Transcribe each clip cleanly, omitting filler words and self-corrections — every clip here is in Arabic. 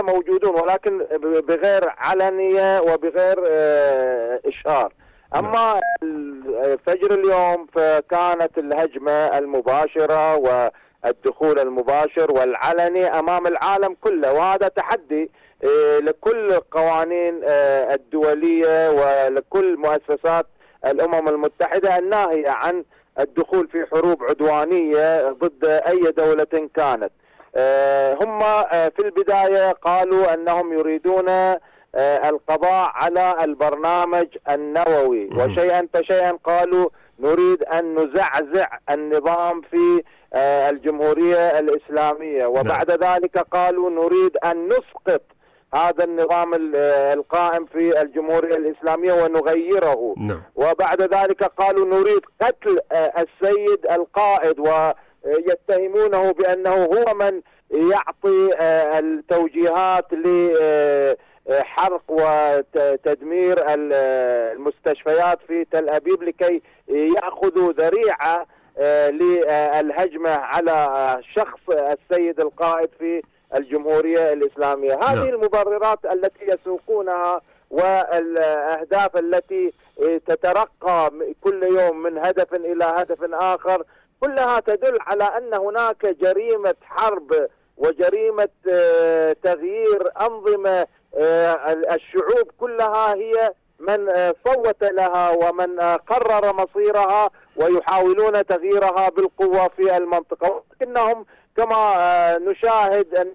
موجودون ولكن بغير علنية وبغير إشهار. أما فجر اليوم فكانت الهجمة المباشرة والدخول المباشر والعلني أمام العالم كله، وهذا تحدي لكل القوانين الدولية ولكل مؤسسات الأمم المتحدة الناهية عن الدخول في حروب عدوانية ضد أي دولة كانت. هم في البداية قالوا أنهم يريدون القضاء على البرنامج النووي، وشيئا فشيئا قالوا نريد أن نزعزع النظام في الجمهورية الإسلامية، وبعد ذلك قالوا نريد أن نسقط هذا النظام القائم في الجمهورية الإسلامية ونغيره. وبعد ذلك قالوا نريد قتل السيد القائد، ويتهمونه بأنه هو من يعطي التوجيهات لحرق وتدمير المستشفيات في تل أبيب لكي يأخذوا ذريعة للهجمة على شخص السيد القائد في الجمهورية الإسلامية. هذه المبررات التي يسوقونها والأهداف التي تترقى كل يوم من هدف إلى هدف آخر كلها تدل على أن هناك جريمة حرب وجريمة تغيير أنظمة الشعوب كلها هي من صوت لها ومن قرر مصيرها ويحاولون تغييرها بالقوة في المنطقة، ولكنهم كما نشاهد أن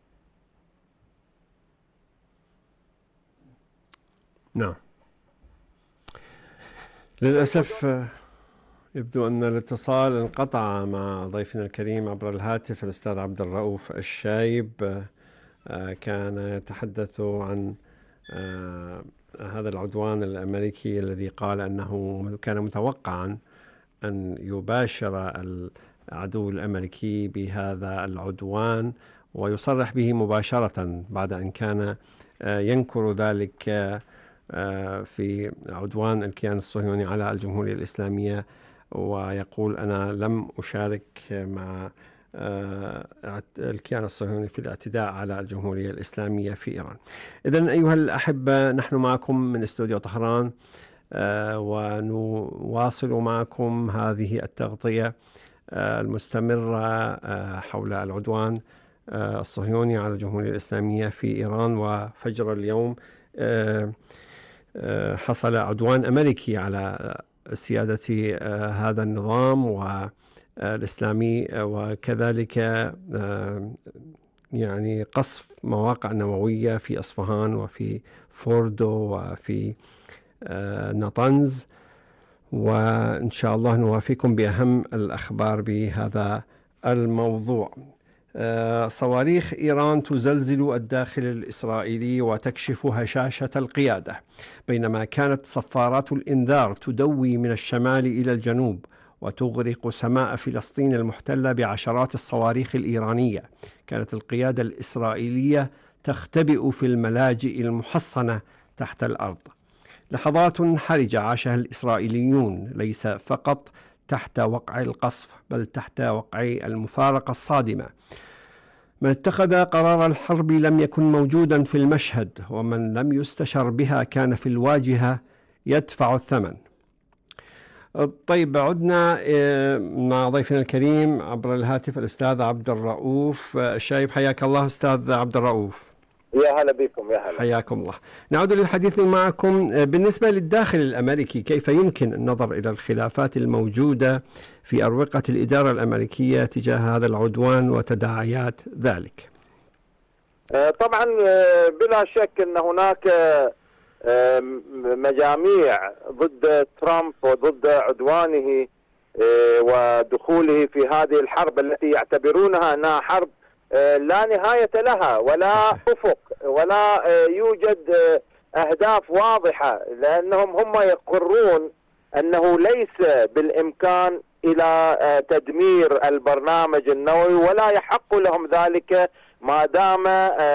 نعم للأسف يبدو أن الاتصال انقطع مع ضيفنا الكريم عبر الهاتف الأستاذ عبد الرؤوف الشايب. كان يتحدث عن هذا العدوان الأمريكي الذي قال أنه كان متوقعا أن يباشر العدو الأمريكي بهذا العدوان ويصرح به مباشرة بعد أن كان ينكر ذلك في عدوان الكيان الصهيوني على الجمهورية الإسلامية، ويقول أنا لم أشارك مع الكيان الصهيوني في الاعتداء على الجمهورية الإسلامية في إيران. إذن أيها الأحبة، نحن معكم من استوديو طهران ونواصل معكم هذه التغطية المستمرة حول العدوان الصهيوني على الجمهورية الإسلامية في إيران. وفجر اليوم حصل عدوان أمريكي على سيادة هذا النظام والإسلامي، وكذلك يعني قصف مواقع نووية في أصفهان وفي فوردو وفي نطنز. وإن شاء الله نوافيكم بأهم الأخبار بهذا الموضوع. صواريخ إيران تزلزل الداخل الإسرائيلي وتكشف هشاشة القيادة، بينما كانت صفارات الإنذار تدوي من الشمال إلى الجنوب وتغرق سماء فلسطين المحتلة بعشرات الصواريخ الإيرانية. كانت القيادة الإسرائيلية تختبئ في الملاجئ المحصنة تحت الأرض. لحظات حرجة عاشها الإسرائيليون ليس فقط تحت وقع القصف بل تحت وقع المفارقة الصادمة. من اتخذ قرار الحرب لم يكن موجودا في المشهد، ومن لم يستشر بها كان في الواجهة يدفع الثمن. طيب، عدنا مع ضيفنا الكريم عبر الهاتف الأستاذ عبد الرؤوف الشايب. حياك الله أستاذ عبد الرؤوف. يا هلا بكم. يا هلا، حياكم الله. نعود للحديث معكم بالنسبة للداخل الأمريكي، كيف يمكن النظر إلى الخلافات الموجودة في أروقة الإدارة الأمريكية تجاه هذا العدوان وتداعيات ذلك؟ طبعا بلا شك أن هناك مجاميع ضد ترامب وضد عدوانه ودخوله في هذه الحرب التي يعتبرونها أنها حرب لا نهاية لها ولا أفق ولا يوجد أهداف واضحة، لأنهم هم يقرون أنه ليس بالإمكان إلى تدمير البرنامج النووي ولا يحق لهم ذلك ما دام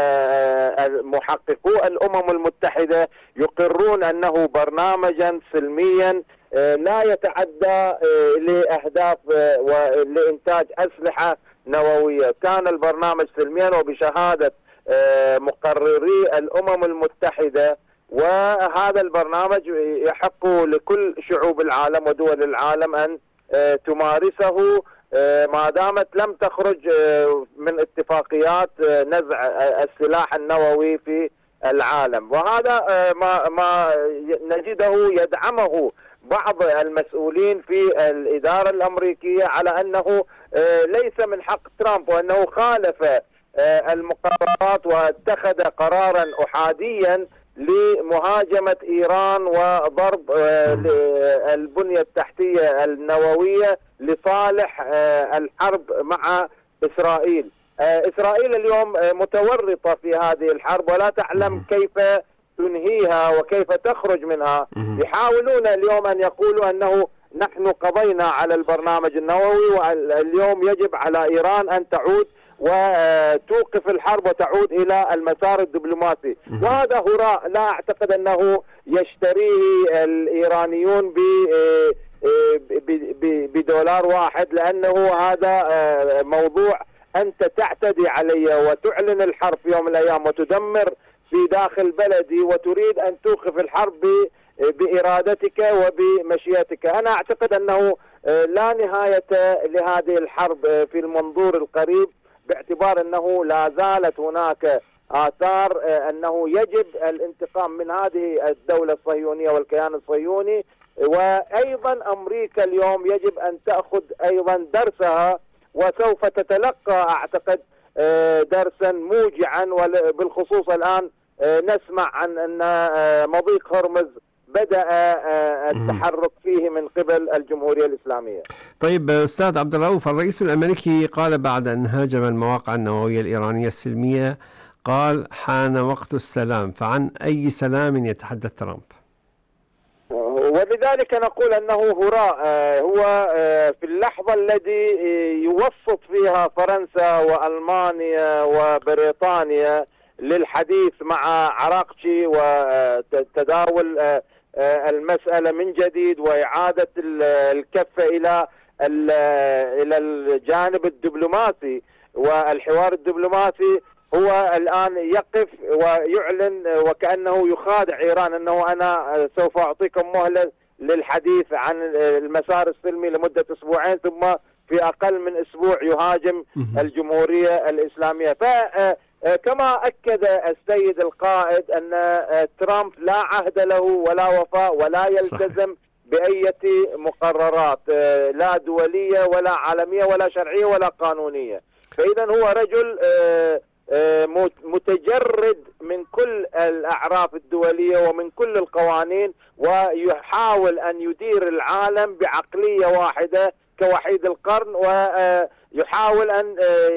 محققو الأمم المتحدة يقرون أنه برنامجا سلميا لا يتعدى لأهداف ولإنتاج أسلحة نووية. كان البرنامج سلميا، وبشهادة مقرري الأمم المتحدة، وهذا البرنامج يحق لكل شعوب العالم ودول العالم أن تمارسه ما دامت لم تخرج من اتفاقيات نزع السلاح النووي في العالم. وهذا ما نجده يدعمه بعض المسؤولين في الإدارة الأمريكية على أنه ليس من حق ترامب، وأنه خالف المقررات واتخذ قرارا أحاديا لمهاجمة إيران وضرب البنية التحتية النووية لصالح الحرب مع إسرائيل. إسرائيل اليوم متورطة في هذه الحرب ولا تعلم كيف تنهيها وكيف تخرج منها. يحاولون اليوم أن يقولوا أنه نحن قضينا على البرنامج النووي واليوم يجب على إيران أن تعود وتوقف الحرب وتعود إلى المسار الدبلوماسي، وهذا هراء لا أعتقد أنه يشتريه الإيرانيون بدولار واحد، لأنه هذا موضوع أنت تعتدي علي وتعلن الحرب في يوم من الأيام وتدمر في داخل بلدي وتريد أن توقف الحرب بإرادتك وبمشيئتك. أنا أعتقد أنه لا نهاية لهذه الحرب في المنظور القريب، باعتبار أنه لا زالت هناك آثار أنه يجب الانتقام من هذه الدولة الصهيونية والكيان الصهيوني. وأيضا أمريكا اليوم يجب أن تأخذ أيضا درسها، وسوف تتلقى أعتقد درسا موجعا. وبالخصوص الآن نسمع عن أن مضيق هرمز بدأ التحرك فيه من قبل الجمهورية الإسلامية. طيب أستاذ عبد الرؤوف، الرئيس الأمريكي قال بعد أن هاجم المواقع النووية الإيرانية السلمية، قال حان وقت السلام، فعن أي سلام يتحدث ترامب؟ ولذلك نقول أنه هراء. هو في اللحظة التي يوسط فيها فرنسا وألمانيا وبريطانيا للحديث مع عراقشي وتداول المسألة من جديد وإعادة الكفة إلى الجانب الدبلوماسي والحوار الدبلوماسي، هو الآن يقف ويعلن وكأنه يخادع إيران أنه أنا سوف أعطيكم مهلة للحديث عن المسار السلمي لمدة أسبوعين، ثم في أقل من أسبوع يهاجم الجمهورية الإسلامية. فكما أكد السيد القائد أن ترامب لا عهد له ولا وفاء ولا يلتزم بأية مقررات لا دولية ولا عالمية ولا شرعية ولا قانونية. فإذا هو رجل متجرد من كل الأعراف الدولية ومن كل القوانين، ويحاول أن يدير العالم بعقلية واحدة كوحيد القرن، ويحاول أن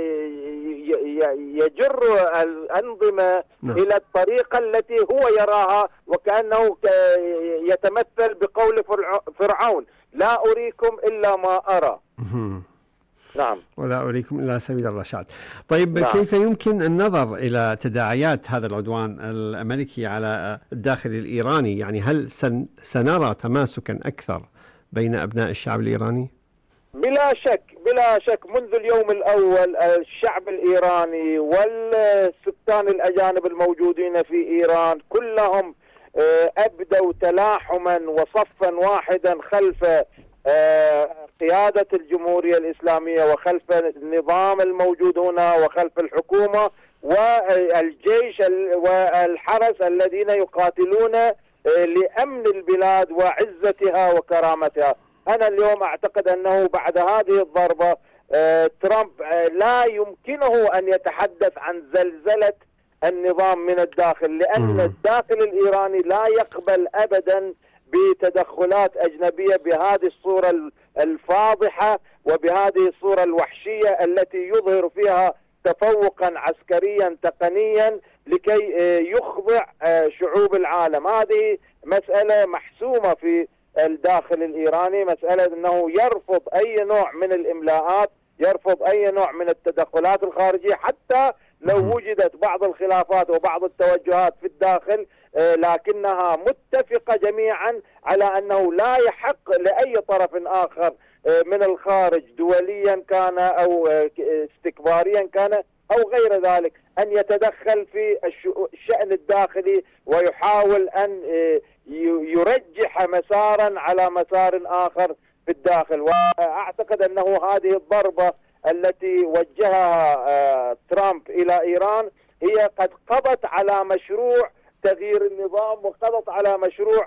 يجر الأنظمة إلى الطريقة التي هو يراها، وكأنه يتمثل بقول فرعون: لا أريكم إلا ما أرى. نعم، ولا أريكم إلا سبيل الرشاد. طيب نعم. كيف يمكن النظر إلى تداعيات هذا العدوان الأمريكي على الداخل الإيراني؟ يعني هل سنرى تماسكا أكثر بين أبناء الشعب الإيراني؟ بلا شك منذ اليوم الأول الشعب الإيراني والسكان الأجانب الموجودين في إيران كلهم أبدوا تلاحما وصفا واحدا خلف قيادة الجمهورية الإسلامية وخلف النظام الموجود هنا وخلف الحكومة والجيش والحرس الذين يقاتلون لأمن البلاد وعزتها وكرامتها. أنا اليوم أعتقد أنه بعد هذه الضربة ترامب لا يمكنه أن يتحدث عن زلزلة النظام من الداخل، لأن الداخل الإيراني لا يقبل أبدا بتدخلات أجنبية بهذه الصورة الفاضحة وبهذه الصورة الوحشية التي يظهر فيها تفوقا عسكريا تقنيا لكي يخضع شعوب العالم. هذه مسألة محسومة في الداخل الإيراني، مسألة أنه يرفض أي نوع من الإملاءات، يرفض أي نوع من التدخلات الخارجية، حتى لو وجدت بعض الخلافات وبعض التوجهات في الداخل، لكنها متفقة جميعا على أنه لا يحق لأي طرف آخر من الخارج دوليا كان أو استكباريا كان أو غير ذلك أن يتدخل في الشأن الداخلي ويحاول أن يرجح مسارا على مسار آخر في الداخل. وأعتقد أنه هذه الضربة التي وجهها ترامب إلى إيران هي قد قضت على مشروع تغيير النظام، وقضت على مشروع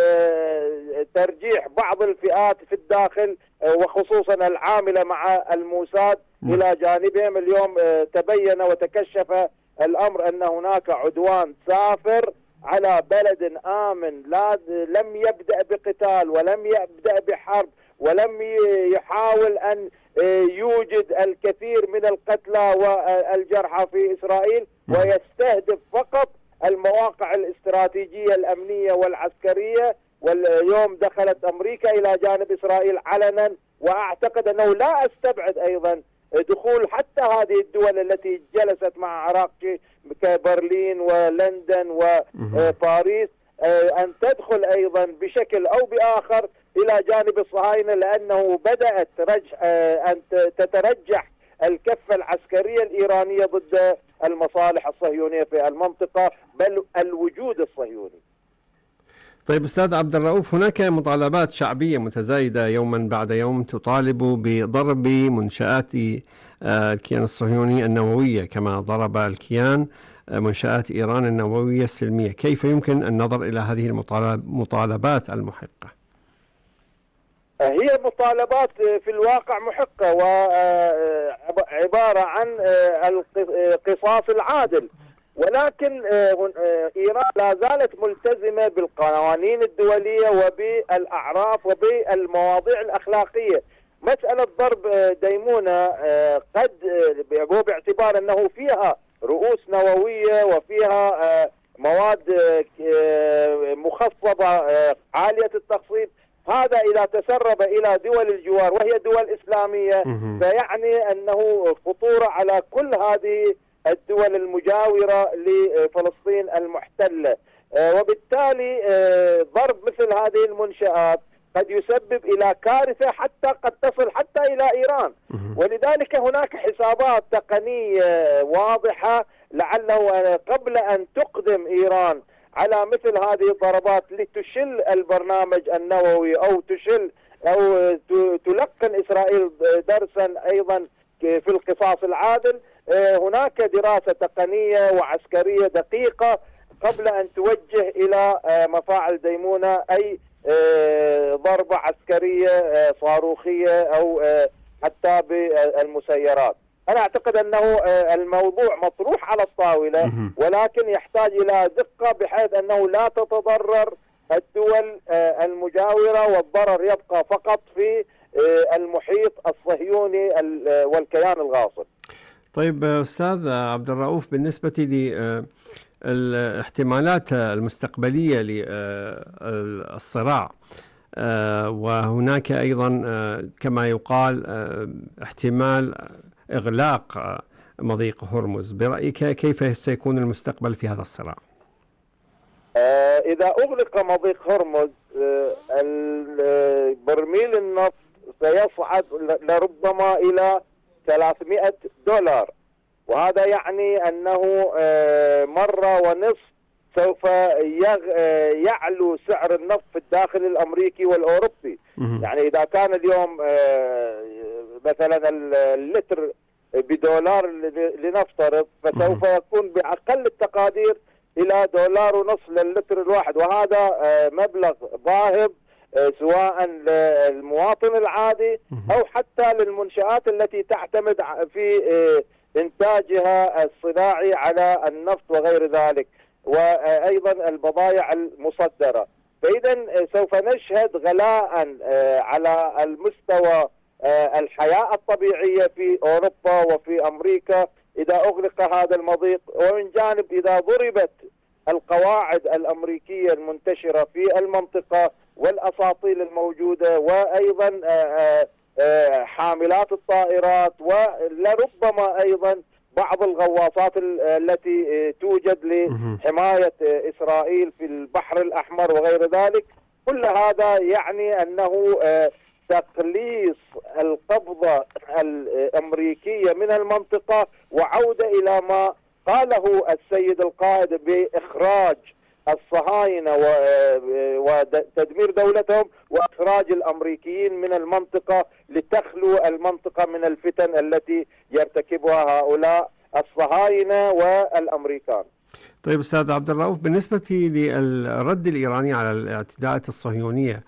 ترجيح بعض الفئات في الداخل وخصوصا العاملة مع الموساد إلى جانبهم. اليوم تبين وتكشف الأمر أن هناك عدوان سافر على بلد آمن لم يبدأ بقتال ولم يبدأ بحرب ولم يحاول أن يوجد الكثير من القتلى والجرحى في إسرائيل، ويستهدف فقط المواقع الاستراتيجية الأمنية والعسكرية. واليوم دخلت أمريكا إلى جانب إسرائيل علنا، وأعتقد أنه لا أستبعد أيضا دخول حتى هذه الدول التي جلست مع العراق كبرلين ولندن وباريس أن تدخل أيضا بشكل أو بآخر إلى جانب الصهاينة، لأنه بدأت أن تترجح الكفة العسكرية الإيرانية ضد المصالح الصهيونية في المنطقة بل الوجود الصهيوني. طيب أستاذ عبد الرؤوف، هناك مطالبات شعبية متزايدة يوما بعد يوم تطالب بضرب منشآت الكيان الصهيوني النووية كما ضرب الكيان منشآت إيران النووية السلمية. كيف يمكن النظر إلى هذه المطالبات المحقة؟ هي مطالبات في الواقع محقة وعبارة عن القصاص العادل، ولكن إيران لا زالت ملتزمة بالقوانين الدولية وبالأعراف وبالمواضيع الأخلاقية. مسألة ضرب ديمونة قد باعتبار أنه فيها رؤوس نووية وفيها مواد مخصبة عالية التخصيب، هذا إذا تسرب إلى دول الجوار وهي دول إسلامية فيعني أنه خطورة على كل هذه الدول المجاورة لفلسطين المحتلة. وبالتالي ضرب مثل هذه المنشآت قد يسبب إلى كارثة حتى قد تصل حتى إلى إيران. ولذلك هناك حسابات تقنية واضحة لعله قبل أن تقدم إيران على مثل هذه الضربات لتشل البرنامج النووي أو تشل أو تلقن إسرائيل درسا أيضا في القصاص العادل، هناك دراسة تقنية وعسكرية دقيقة قبل أن توجه إلى مفاعل ديمونة أي ضربة عسكرية صاروخية أو حتى بالمسيرات. أنا أعتقد أنه الموضوع مطروح على الطاولة، ولكن يحتاج إلى دقة بحيث أنه لا تتضرر الدول المجاورة والضرر يبقى فقط في المحيط الصهيوني والكيان الغاصب. طيب أستاذ عبد الرؤوف، بالنسبة للاحتمالات المستقبلية للصراع، وهناك أيضا كما يقال احتمال إغلاق مضيق هرمز، برأيك كيف سيكون المستقبل في هذا الصراع؟ إذا أغلق مضيق هرمز برميل النفط سيصعد لربما إلى $300، وهذا يعني أنه مرة ونصف سوف يعلو سعر النفط في الداخل الأمريكي والأوروبي. يعني إذا كان اليوم مثلا اللتر $1 لنفترض، فسوف يكون بأقل التقادير إلى $1.50 للتر الواحد، وهذا مبلغ باهظ سواء للمواطن العادي أو حتى للمنشآت التي تعتمد في إنتاجها الصناعي على النفط وغير ذلك، وأيضا البضائع المصدرة. فإذا سوف نشهد غلاء على المستوى الحياة الطبيعية في أوروبا وفي أمريكا إذا أغلق هذا المضيق. ومن جانب إذا ضربت القواعد الأمريكية المنتشرة في المنطقة والأساطيل الموجودة وأيضا حاملات الطائرات ولربما أيضا بعض الغواصات التي توجد لحماية إسرائيل في البحر الأحمر وغير ذلك، كل هذا يعني أنه تقليص القبضة الأمريكية من المنطقة وعودة إلى ما قاله السيد القائد بإخراج الصهاينة وتدمير دولتهم وإخراج الأمريكيين من المنطقة لتخلو المنطقة من الفتن التي يرتكبها هؤلاء الصهاينة والأمريكان. طيب أستاذ عبد الرؤوف، بالنسبة للرد الإيراني على الاعتداءات الصهيونية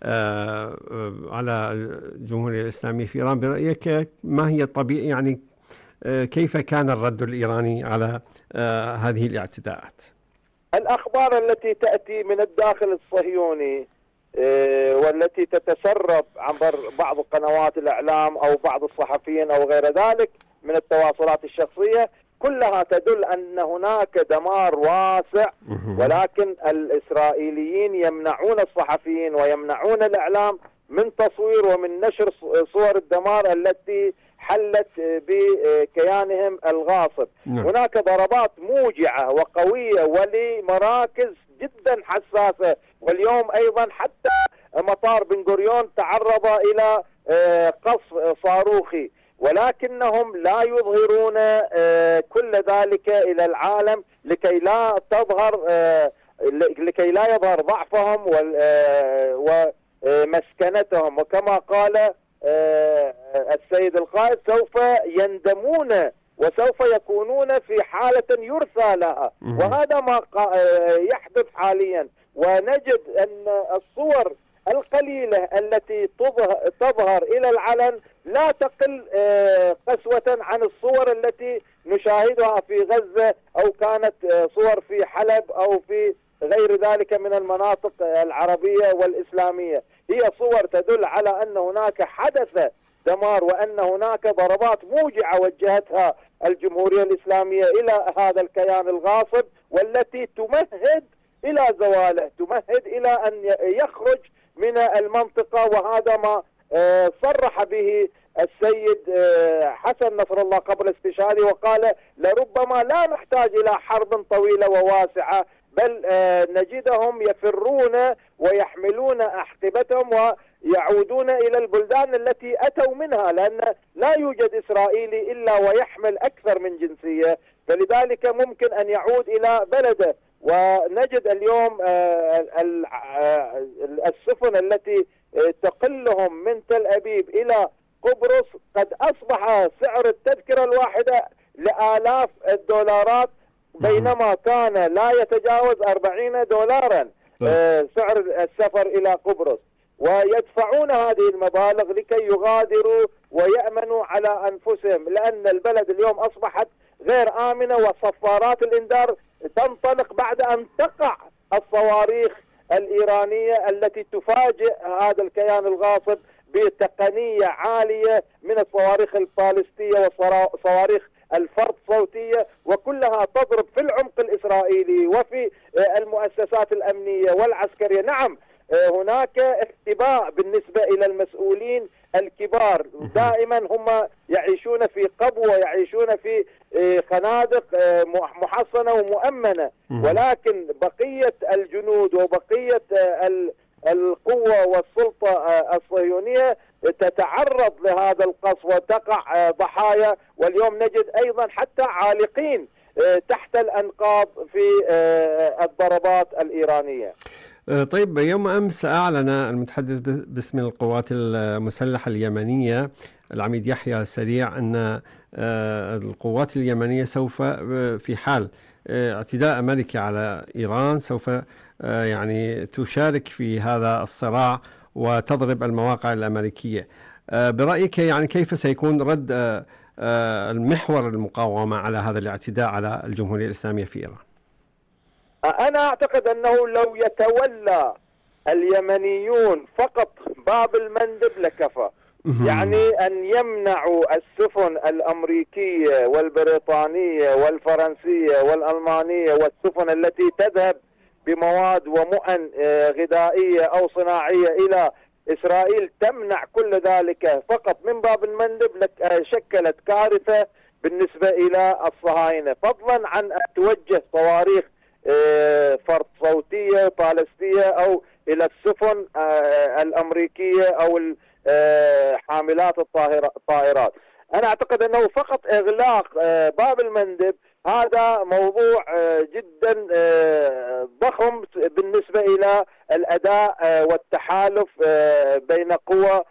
على الجمهورية الإسلامية في إيران، برأيك ما هي الطبيعة، يعني كيف كان الرد الإيراني على هذه الاعتداءات؟ الأخبار التي تأتي من الداخل الصهيوني والتي تتسرب عبر بعض قنوات الإعلام أو بعض الصحفيين أو غير ذلك من التواصلات الشخصية كلها تدل أن هناك دمار واسع، ولكن الإسرائيليين يمنعون الصحفيين ويمنعون الإعلام من تصوير ومن نشر صور الدمار التي حلت بكيانهم الغاصب. هناك ضربات موجعة وقوية ولمراكز جدا حساسة، واليوم أيضا حتى مطار بن غوريون تعرض إلى قصف صاروخي، ولكنهم لا يظهرون كل ذلك إلى العالم لكي لا يظهر ضعفهم ومسكنتهم. وكما قال السيد القائد سوف يندمون وسوف يكونون في حالة يرثى لها، وهذا ما يحدث حاليا. ونجد أن الصور القليلة التي تظهر إلى العلن لا تقل قسوة عن الصور التي نشاهدها في غزة أو كانت صور في حلب أو في غير ذلك من المناطق العربية والإسلامية. هي صور تدل على أن هناك حدث دمار وأن هناك ضربات موجعة وجهتها الجمهورية الإسلامية إلى هذا الكيان الغاصب، والتي تمهد إلى زواله، تمهد إلى أن يخرج من المنطقة. وهذا ما صرح به السيد حسن نصر الله قبل استشهاده، وقال لربما لا نحتاج إلى حرب طويلة وواسعة، بل نجدهم يفرون ويحملون أحقبتهم ويعودون إلى البلدان التي أتوا منها، لأن لا يوجد إسرائيلي إلا ويحمل أكثر من جنسية، فلذلك ممكن أن يعود إلى بلده. ونجد اليوم السفن التي تقلهم من تل أبيب إلى قبرص قد أصبح سعر التذكرة الواحدة لآلاف الدولارات، بينما كان لا يتجاوز 40 دولارا سعر السفر إلى قبرص، ويدفعون هذه المبالغ لكي يغادروا ويأمنوا على أنفسهم، لأن البلد اليوم أصبحت غير آمنة، وصفارات الإنذار تنطلق بعد أن تقع الصواريخ الإيرانية التي تفاجئ هذا الكيان الغاصب بتقنية عالية من الصواريخ البالستية وصواريخ الفرد صوتية، وكلها تضرب في العمق الإسرائيلي وفي المؤسسات الأمنية والعسكرية. نعم، هناك اختباء بالنسبة إلى المسؤولين الكبار، دائما هم يعيشون في قبو ويعيشون في خنادق محصنة ومؤمنة، ولكن بقية الجنود وبقية القوة والسلطة الصهيونية تتعرض لهذا القصف وتقع ضحايا، واليوم نجد أيضا حتى عالقين تحت الأنقاض في الضربات الإيرانية. طيب، يوم أمس أعلن المتحدث باسم القوات المسلحة اليمنية العميد يحيى السريع أن القوات اليمنية سوف في حال اعتداء أمريكي على إيران سوف يعني تشارك في هذا الصراع وتضرب المواقع الأمريكية. برأيك يعني كيف سيكون رد المحور المقاومة على هذا الاعتداء على الجمهورية الإسلامية في إيران؟ أنا أعتقد أنه لو يتولى اليمنيون فقط باب المندب لكفى، يعني أن يمنعوا السفن الأمريكية والبريطانية والفرنسية والألمانية والسفن التي تذهب بمواد ومؤن غذائية أو صناعية إلى إسرائيل، تمنع كل ذلك فقط من باب المندب، شكلت كارثة بالنسبة إلى الصهاينة، فضلا عن أن توجه صواريخ فرد صوتية بالستية أو إلى السفن الأمريكية أو حاملات الطائرات. أنا أعتقد أنه فقط إغلاق باب المندب هذا موضوع جدا ضخم بالنسبة إلى الأداء والتحالف بين قوى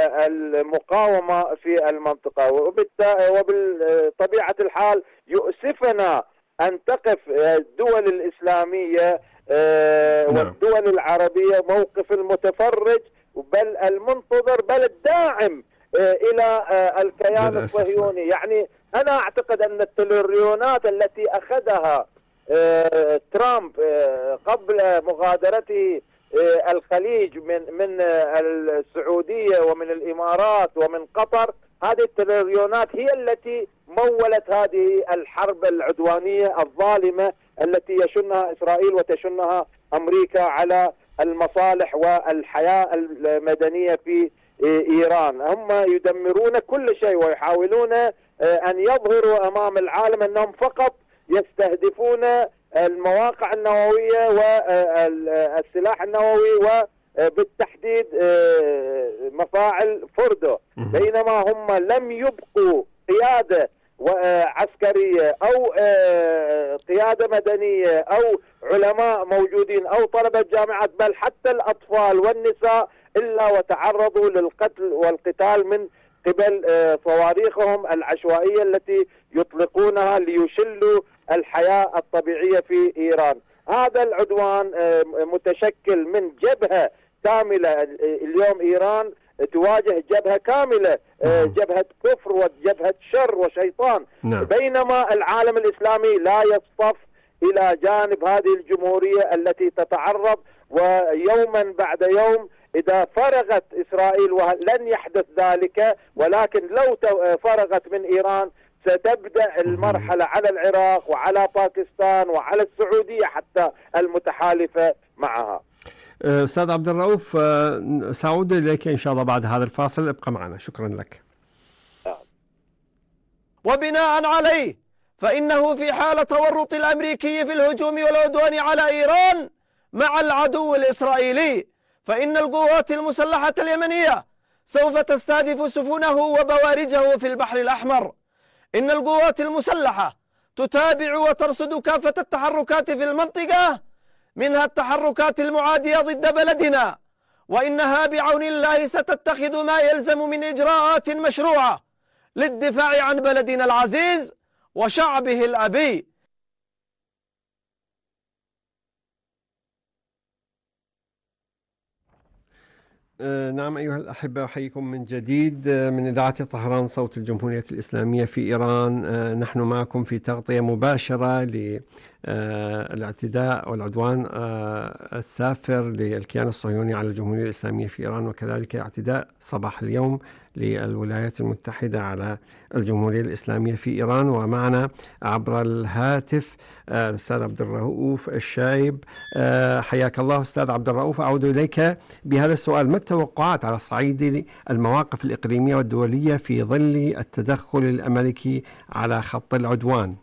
المقاومة في المنطقة، وبالطبيعة الحال يؤسفنا أن تقف الدول الإسلامية والدول العربية موقف المتفرج بل المنتظر بل الداعم إلى الكيان الصهيوني. يعني أنا أعتقد أن التريليونات التي أخذها ترامب قبل مغادرته الخليج من السعودية ومن الإمارات ومن قطر، هذه التريليونات هي التي مولت هذه الحرب العدوانية الظالمة التي يشنها إسرائيل وتشنها أمريكا على المصالح والحياة المدنية في إيران. هم يدمرون كل شيء ويحاولون أن يظهروا أمام العالم أنهم فقط يستهدفون المواقع النووية والسلاح النووي وبالتحديد مفاعل فوردو، بينما هم لم يبقوا قيادة عسكرية أو قيادة مدنية أو علماء موجودين أو طلبة جامعات بل حتى الأطفال والنساء إلا وتعرضوا للقتل والقتال من قبل صواريخهم العشوائية التي يطلقونها ليشلوا الحياة الطبيعية في إيران. هذا العدوان متشكل من جبهة كاملة. اليوم إيران تواجه جبهة كاملة، جبهة كفر وجبهة شر وشيطان، بينما العالم الإسلامي لا يصطف إلى جانب هذه الجمهورية التي تتعرض، ويوما بعد يوم إذا فرغت إسرائيل ولن يحدث ذلك، ولكن لو فرغت من إيران ستبدأ المرحلة على العراق وعلى باكستان وعلى السعودية حتى المتحالفة معها. أستاذ عبد الرؤوف، سأعود إليك إن شاء الله بعد هذا الفاصل، ابقى معنا. شكرا لك. وبناء عليه فإنه في حال تورط الأمريكي في الهجوم والعدوان على إيران مع العدو الإسرائيلي، فإن القوات المسلحة اليمنية سوف تستهدف سفنه وبوارجه في البحر الأحمر. إن القوات المسلحة تتابع وترصد كافة التحركات في المنطقة، منها التحركات المعادية ضد بلدنا، وإنها بعون الله ستتخذ ما يلزم من إجراءات مشروعة للدفاع عن بلدنا العزيز وشعبه الأبي. نعم أيها الأحبة، أحييكم من جديد من إذاعة طهران صوت الجمهورية الإسلامية في إيران. نحن معكم في تغطية مباشرة للاعتداء والعدوان السافر للكيان الصهيوني على الجمهورية الإسلامية في إيران، وكذلك اعتداء صباح اليوم للولايات المتحدة على الجمهورية الإسلامية في إيران. ومعنا عبر الهاتف الأستاذ عبد الرؤوف الشايب. حياك الله أستاذ عبد الرؤوف. أعود إليك بهذا السؤال: ما التوقعات على صعيد المواقف الإقليمية والدولية في ظل التدخل الأمريكي على خط العدوان؟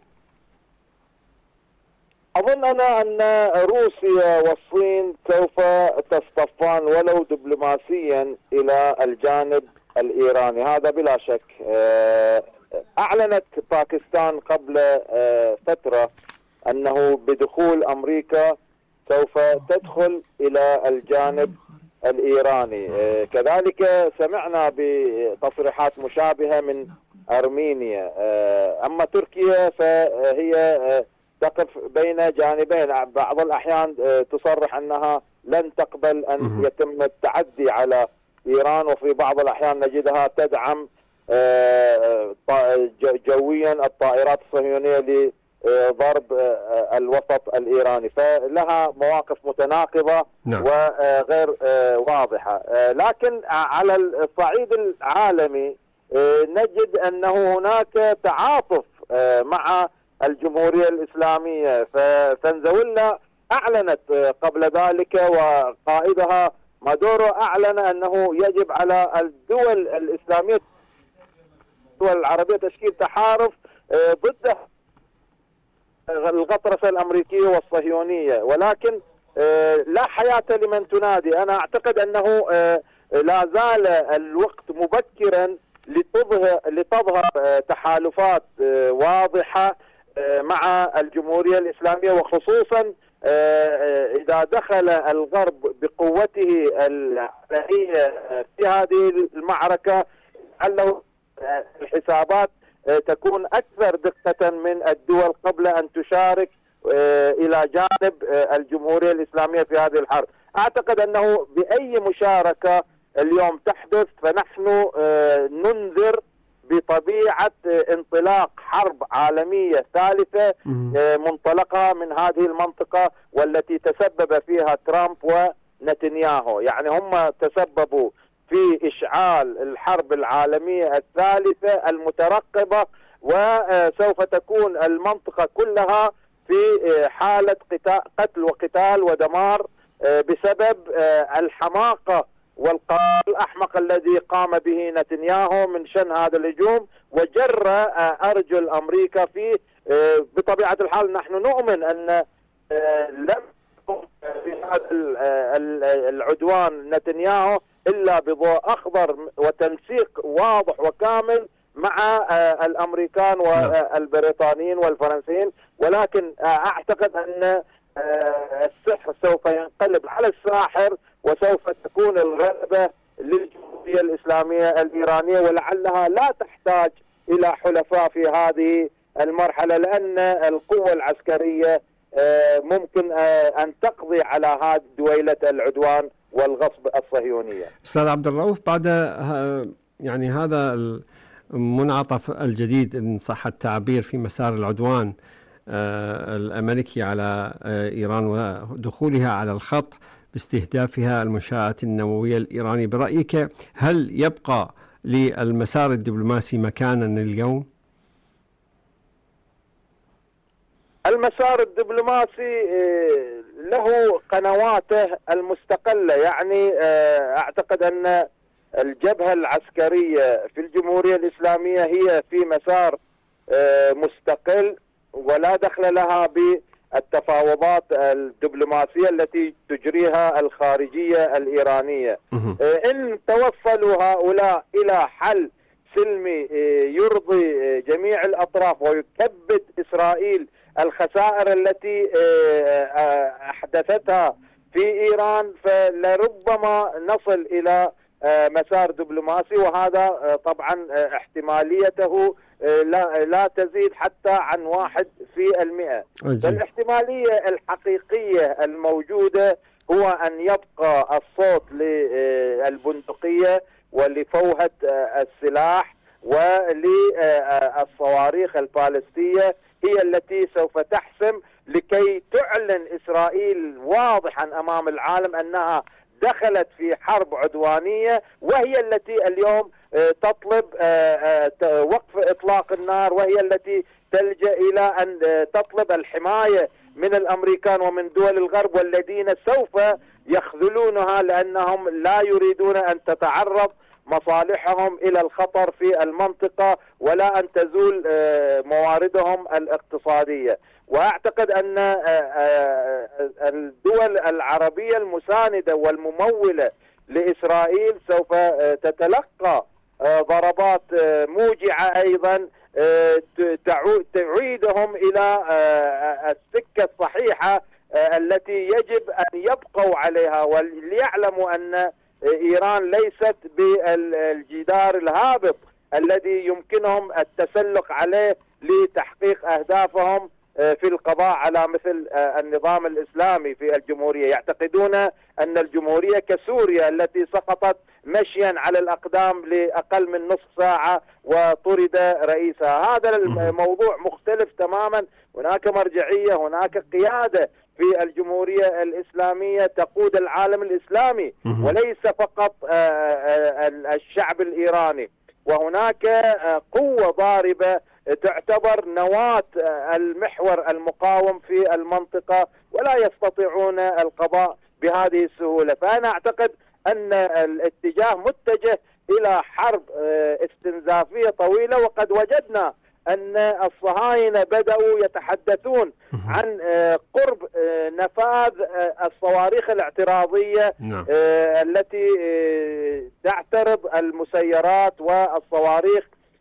أظن أنا أن روسيا والصين سوف تصطفان ولو دبلوماسيا إلى الجانب الإيراني، هذا بلا شك. أعلنت باكستان قبل فترة أنه بدخول أمريكا سوف تدخل إلى الجانب الإيراني. كذلك سمعنا بتصريحات مشابهة من أرمينيا. أما تركيا فهي تقف بين جانبين، بعض الأحيان تصرح أنها لن تقبل أن يتم التعدي على إيران، وفي بعض الأحيان نجدها تدعم جويا الطائرات الصهيونية لضرب الوسط الإيراني، فلها مواقف متناقضة وغير واضحة. لكن على الصعيد العالمي نجد أنه هناك تعاطف مع الجمهورية الإسلامية. ففنزويلا أعلنت قبل ذلك وقائدها مادورو أعلن أنه يجب على الدول الإسلامية الدول العربية تشكيل تحالف ضد الغطرسة الأمريكية والصهيونية، ولكن لا حياة لمن تنادي. أنا أعتقد أنه لا زال الوقت مبكرا لتظهر تحالفات واضحة مع الجمهورية الإسلامية، وخصوصا إذا دخل الغرب بقوته العلنية في هذه المعركة، لعله الحسابات تكون أكثر دقة من الدول قبل أن تشارك إلى جانب الجمهورية الإسلامية في هذه الحرب. أعتقد أنه بأي مشاركة اليوم تحدث فنحن ننذر بطبيعة انطلاق حرب عالمية ثالثة منطلقة من هذه المنطقة، والتي تسبب فيها ترامب ونتنياهو. يعني هم تسببوا في إشعال الحرب العالمية الثالثة المترقبة، وسوف تكون المنطقة كلها في حالة قتل وقتال ودمار بسبب الحماقة والقرار الأحمق الذي قام به نتنياهو من شن هذا الهجوم وجر أرجل أمريكا فيه. بطبيعة الحال نحن نؤمن أن لم يكن في هذا العدوان نتنياهو إلا بضوء أخضر وتنسيق واضح وكامل مع الأمريكان والبريطانيين والفرنسيين، ولكن أعتقد أن السحر سوف ينقلب على الساحر، وسوف تكون الغلبة للجمهورية الإسلامية الإيرانية، ولعلها لا تحتاج إلى حلفاء في هذه المرحلة، لأن القوة العسكرية ممكن أن تقضي على هذه دويلة العدوان والغصب الصهيونية. أستاذ عبد الرؤوف، بعد يعني هذا المنعطف الجديد إن صح التعبير في مسار العدوان الأمريكي على إيران ودخولها على الخط باستهدافها المنشآت النووية الإيرانية، برأيك هل يبقى للمسار الدبلوماسي مكانا اليوم؟ المسار الدبلوماسي له قنواته المستقلة. يعني أعتقد أن الجبهة العسكرية في الجمهورية الإسلامية هي في مسار مستقل ولا دخل لها بالتفاوضات الدبلوماسية التي تجريها الخارجية الإيرانية. إن توصلوا هؤلاء إلى حل سلمي يرضي جميع الأطراف ويكبد إسرائيل الخسائر التي أحدثتها في إيران، فلربما نصل إلى مسار دبلوماسي، وهذا طبعا احتماليته لا تزيد حتى عن 1%. فالاحتمالية الحقيقية الموجودة هو أن يبقى الصوت للبندقية ولفوهة السلاح وللصواريخ البالستية هي التي سوف تحسم، لكي تعلن إسرائيل واضحا أمام العالم أنها دخلت في حرب عدوانية، وهي التي اليوم تطلب وقف إطلاق النار، وهي التي تلجأ إلى أن تطلب الحماية من الأمريكان ومن دول الغرب، والذين سوف يخذلونها لأنهم لا يريدون أن تتعرض مصالحهم إلى الخطر في المنطقة ولا أن تزول مواردهم الاقتصادية. وأعتقد أن الدول العربية المساندة والممولة لإسرائيل سوف تتلقى ضربات موجعة أيضا تعيدهم إلى السكة الصحيحة التي يجب أن يبقوا عليها، وليعلموا أن إيران ليست بالجدار الهابط الذي يمكنهم التسلق عليه لتحقيق أهدافهم في القضاء على مثل النظام الإسلامي في الجمهورية. يعتقدون أن الجمهورية كسوريا التي سقطت مشيا على الأقدام لأقل من نصف ساعة وطرد رئيسها. هذا الموضوع مختلف تماما. هناك مرجعية، هناك قيادة في الجمهورية الإسلامية تقود العالم الإسلامي وليس فقط الشعب الإيراني، وهناك قوة ضاربة تعتبر نواة المحور المقاوم في المنطقة، ولا يستطيعون القضاء بهذه السهولة. فأنا أعتقد أن الاتجاه متجه إلى حرب استنزافية طويلة، وقد وجدنا أن الصهاينة بدأوا يتحدثون عن قرب نفاذ الصواريخ الاعتراضية التي تعترض المسيرات والصواريخ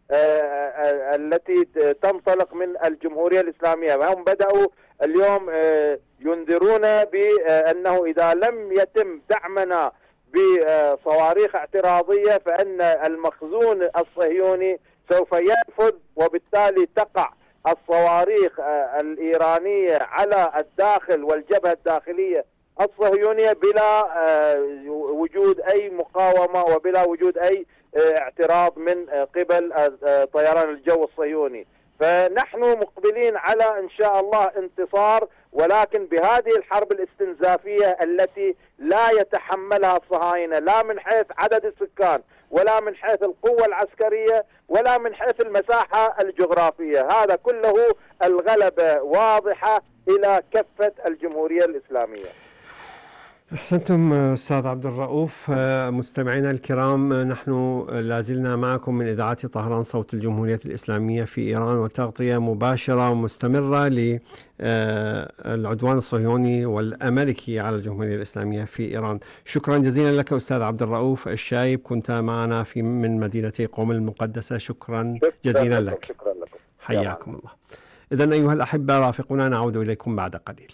التي تنطلق من الجمهورية الإسلامية. وهم بدأوا اليوم ينذرون بأنه إذا لم يتم دعمنا بصواريخ اعتراضية فإن المخزون الصهيوني سوف ينفذ، وبالتالي تقع الصواريخ الإيرانية على الداخل والجبهة الداخلية الصهيونية بلا وجود أي مقاومة وبلا وجود أي اعتراض من قبل طيران الجو الصهيوني. فنحن مقبلين على إن شاء الله انتصار، ولكن بهذه الحرب الاستنزافية التي لا يتحملها الصهاينة، لا من حيث عدد السكان ولا من حيث القوة العسكرية ولا من حيث المساحة الجغرافية. هذا كله الغلبة واضحة إلى كفة الجمهورية الإسلامية. أحسنتم أستاذ عبد الرؤوف. مستمعينا الكرام، نحن لازلنا معكم من إذاعة طهران صوت الجمهورية الإسلامية في إيران، وتغطية مباشرة ومستمرة للعدوان الصهيوني والأمريكي على الجمهورية الإسلامية في إيران. شكرا جزيلا لك أستاذ عبد الرؤوف الشايب، كنت معنا من مدينة قم المقدسة. شكرا جزيلا لك. شكرا لكم. حياكم الله. إذن أيها الأحبة، رافقونا نعود إليكم بعد قليل.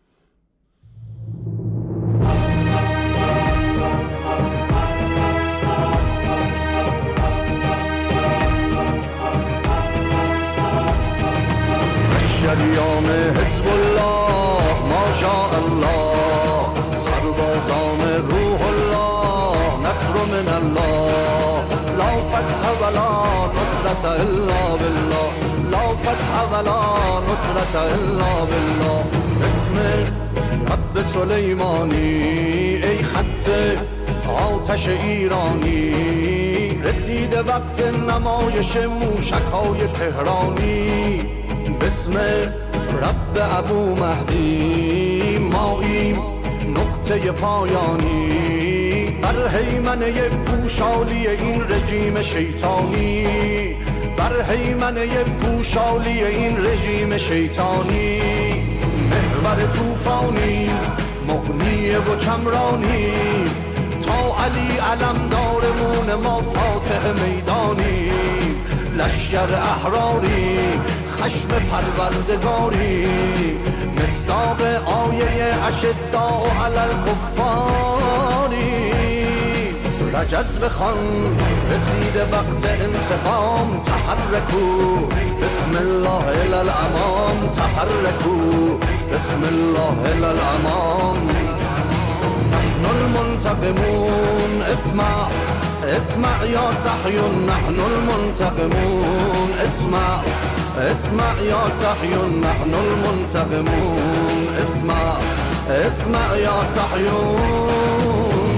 شریان حزب الله ماشاء الله، سربازان روح الله، نصر من الله، لا فتح ولا نصرة الا بالله، لا فتح ولا نصرة الا بالله. اسم رب سلیمانی ای خط آتش ایرانی، رسیده وقت نمایش موشک‌های تهرانی. بسم رب ابو مهدی ماییم نقطه پایانی، بر هیمنه پوشالی این رژیم شیطانی، بر هیمنه پوشالی این رژیم شیطانی. محور طوفانی مغنی و کمرانی، تا علی علمدارمون ما فاتح میدانی. لشکر احراری خشم پروردگاری، مصداق آیه اشداء علی الکفاری. رجز بخوان رسید وقت انتقام، تحرکو بسم الله الی الامام، تحرکو بسم الله الی الامام. نحن المنتقمون اسمع اسمع يا صحيون، نحن المنتقمون اسمع اسمع يا صحيون، نحن المنتقمون اسمع اسمع يا صحيون.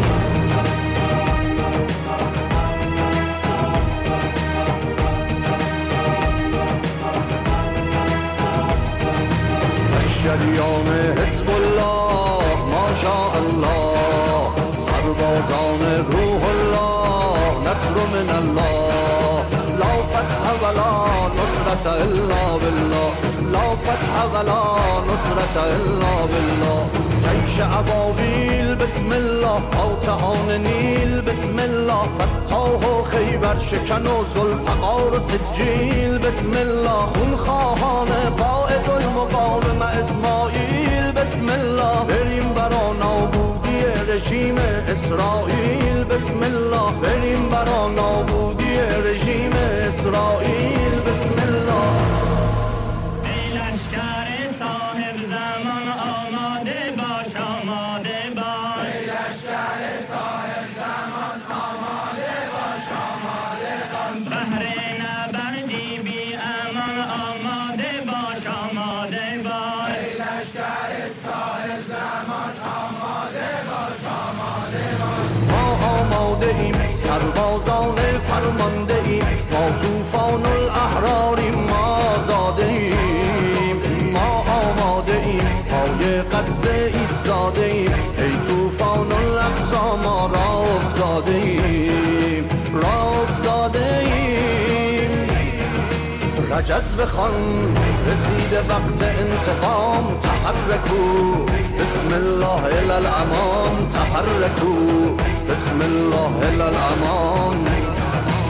شریان حزب الله ماشاء الله، سربازان روح الله، نصر من الله، لا فتح ولا نصرة الا بالله، لا فتح ولا نصرة الا بالله. جيش ابابیل بسم الله، فاتحان نیل بسم الله، فتاح و خیبر شکن و ذوالفقار و سجیل بسم الله. خونخواهان قائد المقاومه اسماعیل بسم الله، بریم برا نابودی رژیم اسرائیل بسم الله، بریم برا نابودی رژیم اسرائیل بسم الله. ای لشکر صاحب زمان آماده باش، آماده باش. ای لشکر صاحب زمان آماده باش، آماده باش. بهر نبردی بی امان آماده باش، آماده باش. ای لشکر صاحب زمان آماده باش، آماده باش. ما آماده ایم سربازان فرمانده ایم، ما طوفان الاحراریم، ما زاده ایم. ما آماده ایم پای قدس ایستاده ایم، ای طوفان الاقصا ما را افتاده ایم، را افتاده ایم. رجز بخوان رسید وقت انتقام، تحرکو بسم الله الی الامام، تحرکو بسم الله الی الامام.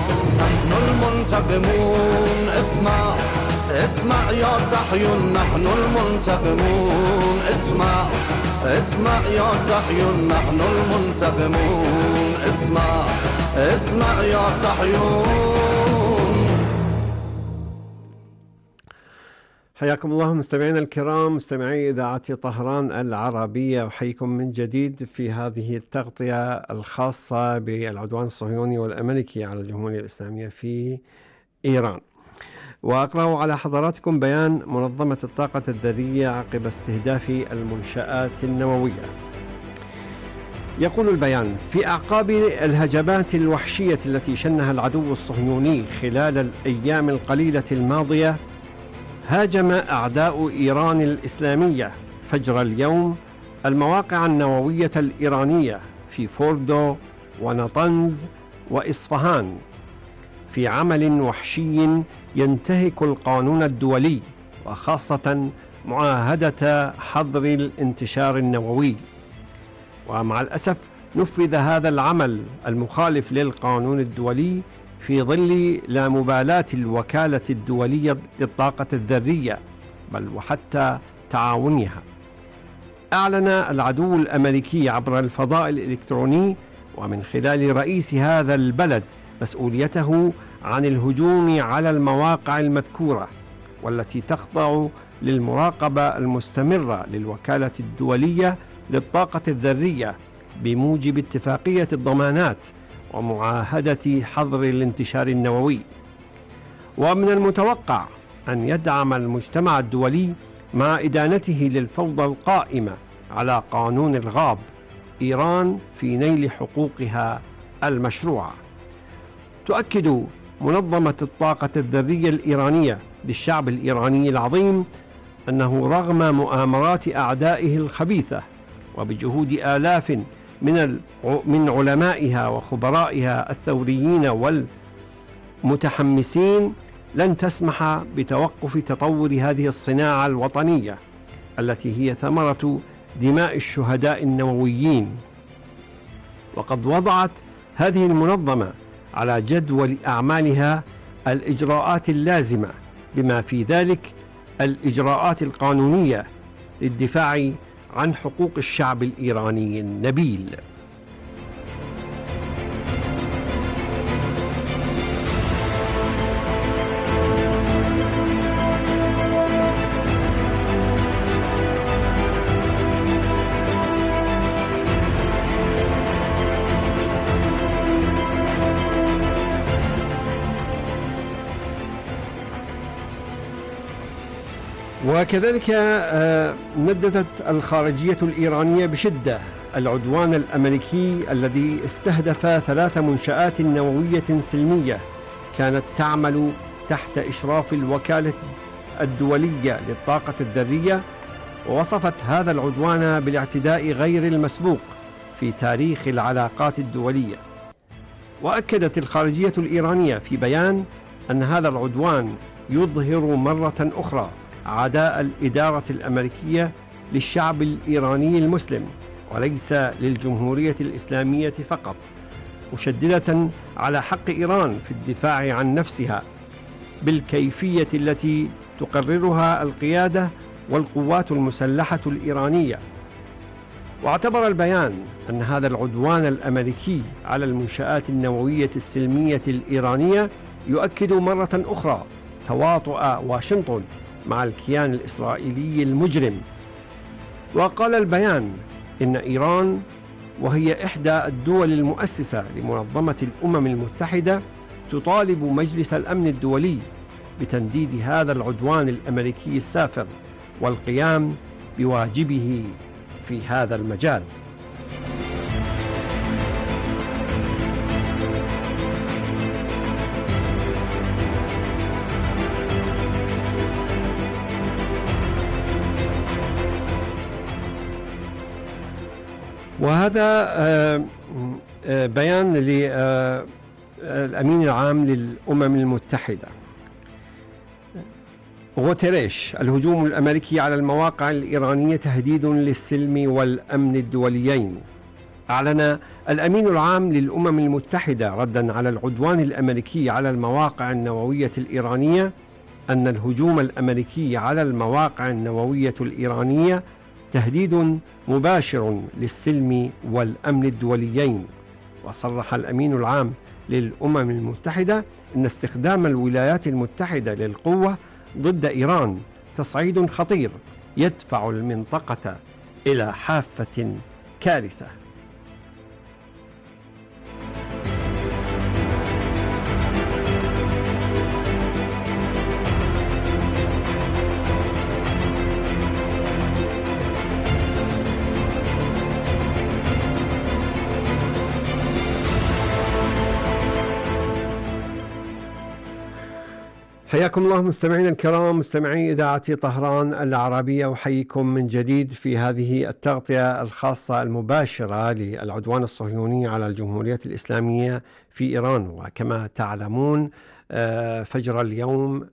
نحن المنتقمون. اسمع اسمع يا صهيون نحن المنتقمون. اسمع اسمع يا صهيون نحن المنتقمون. اسمع اسمع يا صهيون. حياكم الله مستمعينا الكرام، مستمعي إذاعة طهران العربية، أحييكم من جديد في هذه التغطية الخاصة بالعدوان الصهيوني والأمريكي على الجمهورية الإسلامية في إيران. وأقرأ على حضراتكم بيان منظمة الطاقة الذرية عقب استهداف المنشآت النووية. يقول البيان: في أعقاب الهجمات الوحشية التي شنها العدو الصهيوني خلال الأيام القليلة الماضية، هاجم أعداء إيران الإسلامية فجر اليوم المواقع النووية الإيرانية في فوردو ونطنز وإصفهان في عمل وحشي ينتهك القانون الدولي، وخاصة معاهدة حظر الانتشار النووي. ومع الأسف نفذ هذا العمل المخالف للقانون الدولي في ظل لا مبالاة الوكالة الدولية للطاقة الذرية بل وحتى تعاونها. أعلن العدو الأمريكي عبر الفضاء الإلكتروني ومن خلال رئيس هذا البلد مسؤوليته عن الهجوم على المواقع المذكورة، والتي تخضع للمراقبة المستمرة للوكالة الدولية للطاقة الذرية بموجب اتفاقية الضمانات ومعاهدة حظر الانتشار النووي. ومن المتوقع أن يدعم المجتمع الدولي مع إدانته للفوضى القائمة على قانون الغاب إيران في نيل حقوقها المشروعة. تؤكد منظمة الطاقة الذرية الإيرانية للشعب الإيراني العظيم أنه رغم مؤامرات أعدائه الخبيثة وبجهود آلاف من علمائها وخبرائها الثوريين والمتحمسين لن تسمح بتوقف تطور هذه الصناعة الوطنية التي هي ثمرة دماء الشهداء النوويين. وقد وضعت هذه المنظمة على جدول أعمالها الإجراءات اللازمة بما في ذلك الإجراءات القانونية للدفاع عن حقوق الشعب الإيراني النبيل. وكذلك نددت الخارجية الإيرانية بشدة العدوان الأمريكي الذي استهدف 3 منشآت نووية سلمية كانت تعمل تحت إشراف الوكالة الدولية للطاقة الذرية، ووصفت هذا العدوان بالاعتداء غير المسبوق في تاريخ العلاقات الدولية. وأكدت الخارجية الإيرانية في بيان أن هذا العدوان يظهر مرة أخرى عداء الإدارة الأمريكية للشعب الإيراني المسلم وليس للجمهورية الإسلامية فقط، مشددة على حق إيران في الدفاع عن نفسها بالكيفية التي تقررها القيادة والقوات المسلحة الإيرانية. واعتبر البيان أن هذا العدوان الأمريكي على المنشآت النووية السلمية الإيرانية يؤكد مرة أخرى تواطؤ واشنطن مع الكيان الإسرائيلي المجرم. وقال البيان إن إيران وهي إحدى الدول المؤسسة لمنظمة الأمم المتحدة تطالب مجلس الأمن الدولي بتنديد هذا العدوان الأمريكي السافر والقيام بواجبه في هذا المجال. وهذا بيان للأمين العام للأمم المتحدة غوتيريش: الهجوم الأمريكي على المواقع الإيرانية تهديد للسلم والأمن الدوليين. أعلن الأمين العام للأمم المتحدة ردا على العدوان الأمريكي على المواقع النووية الإيرانية أن الهجوم الأمريكي على المواقع النووية الإيرانية تهديد مباشر للسلم والأمن الدوليين. وصرح الأمين العام للأمم المتحدة أن استخدام الولايات المتحدة للقوة ضد إيران تصعيد خطير يدفع المنطقة إلى حافة كارثة. حياكم الله مستمعينا الكرام، مستمعي إذاعة طهران العربية، أحييكم من جديد في هذه التغطية الخاصة المباشرة للعدوان الصهيوني على الجمهورية الإسلامية في إيران. وكما تعلمون فجر اليوم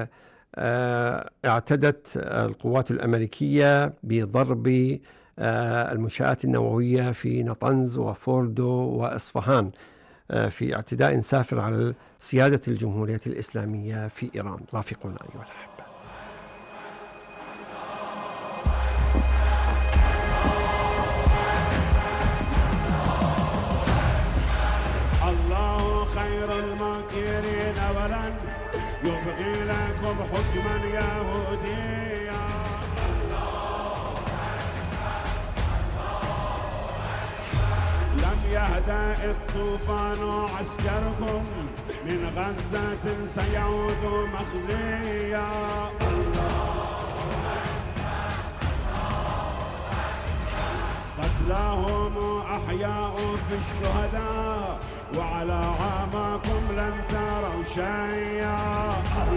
اعتدت القوات الأمريكية بضرب المنشآت النووية في نطنز وفوردو وإصفهان في اعتداء سافر على سيادة الجمهورية الإسلامية في إيران. رافقونا أيها الأحبة. الله خير الماكرين ولن يبغي لكم حكما يهوديا. لم يهدأ الطوفان عسكركم من غزة سيعود مخزيا. قتلاهم أحياء في الشهداء وعلى عامكم لن تروا شيئا.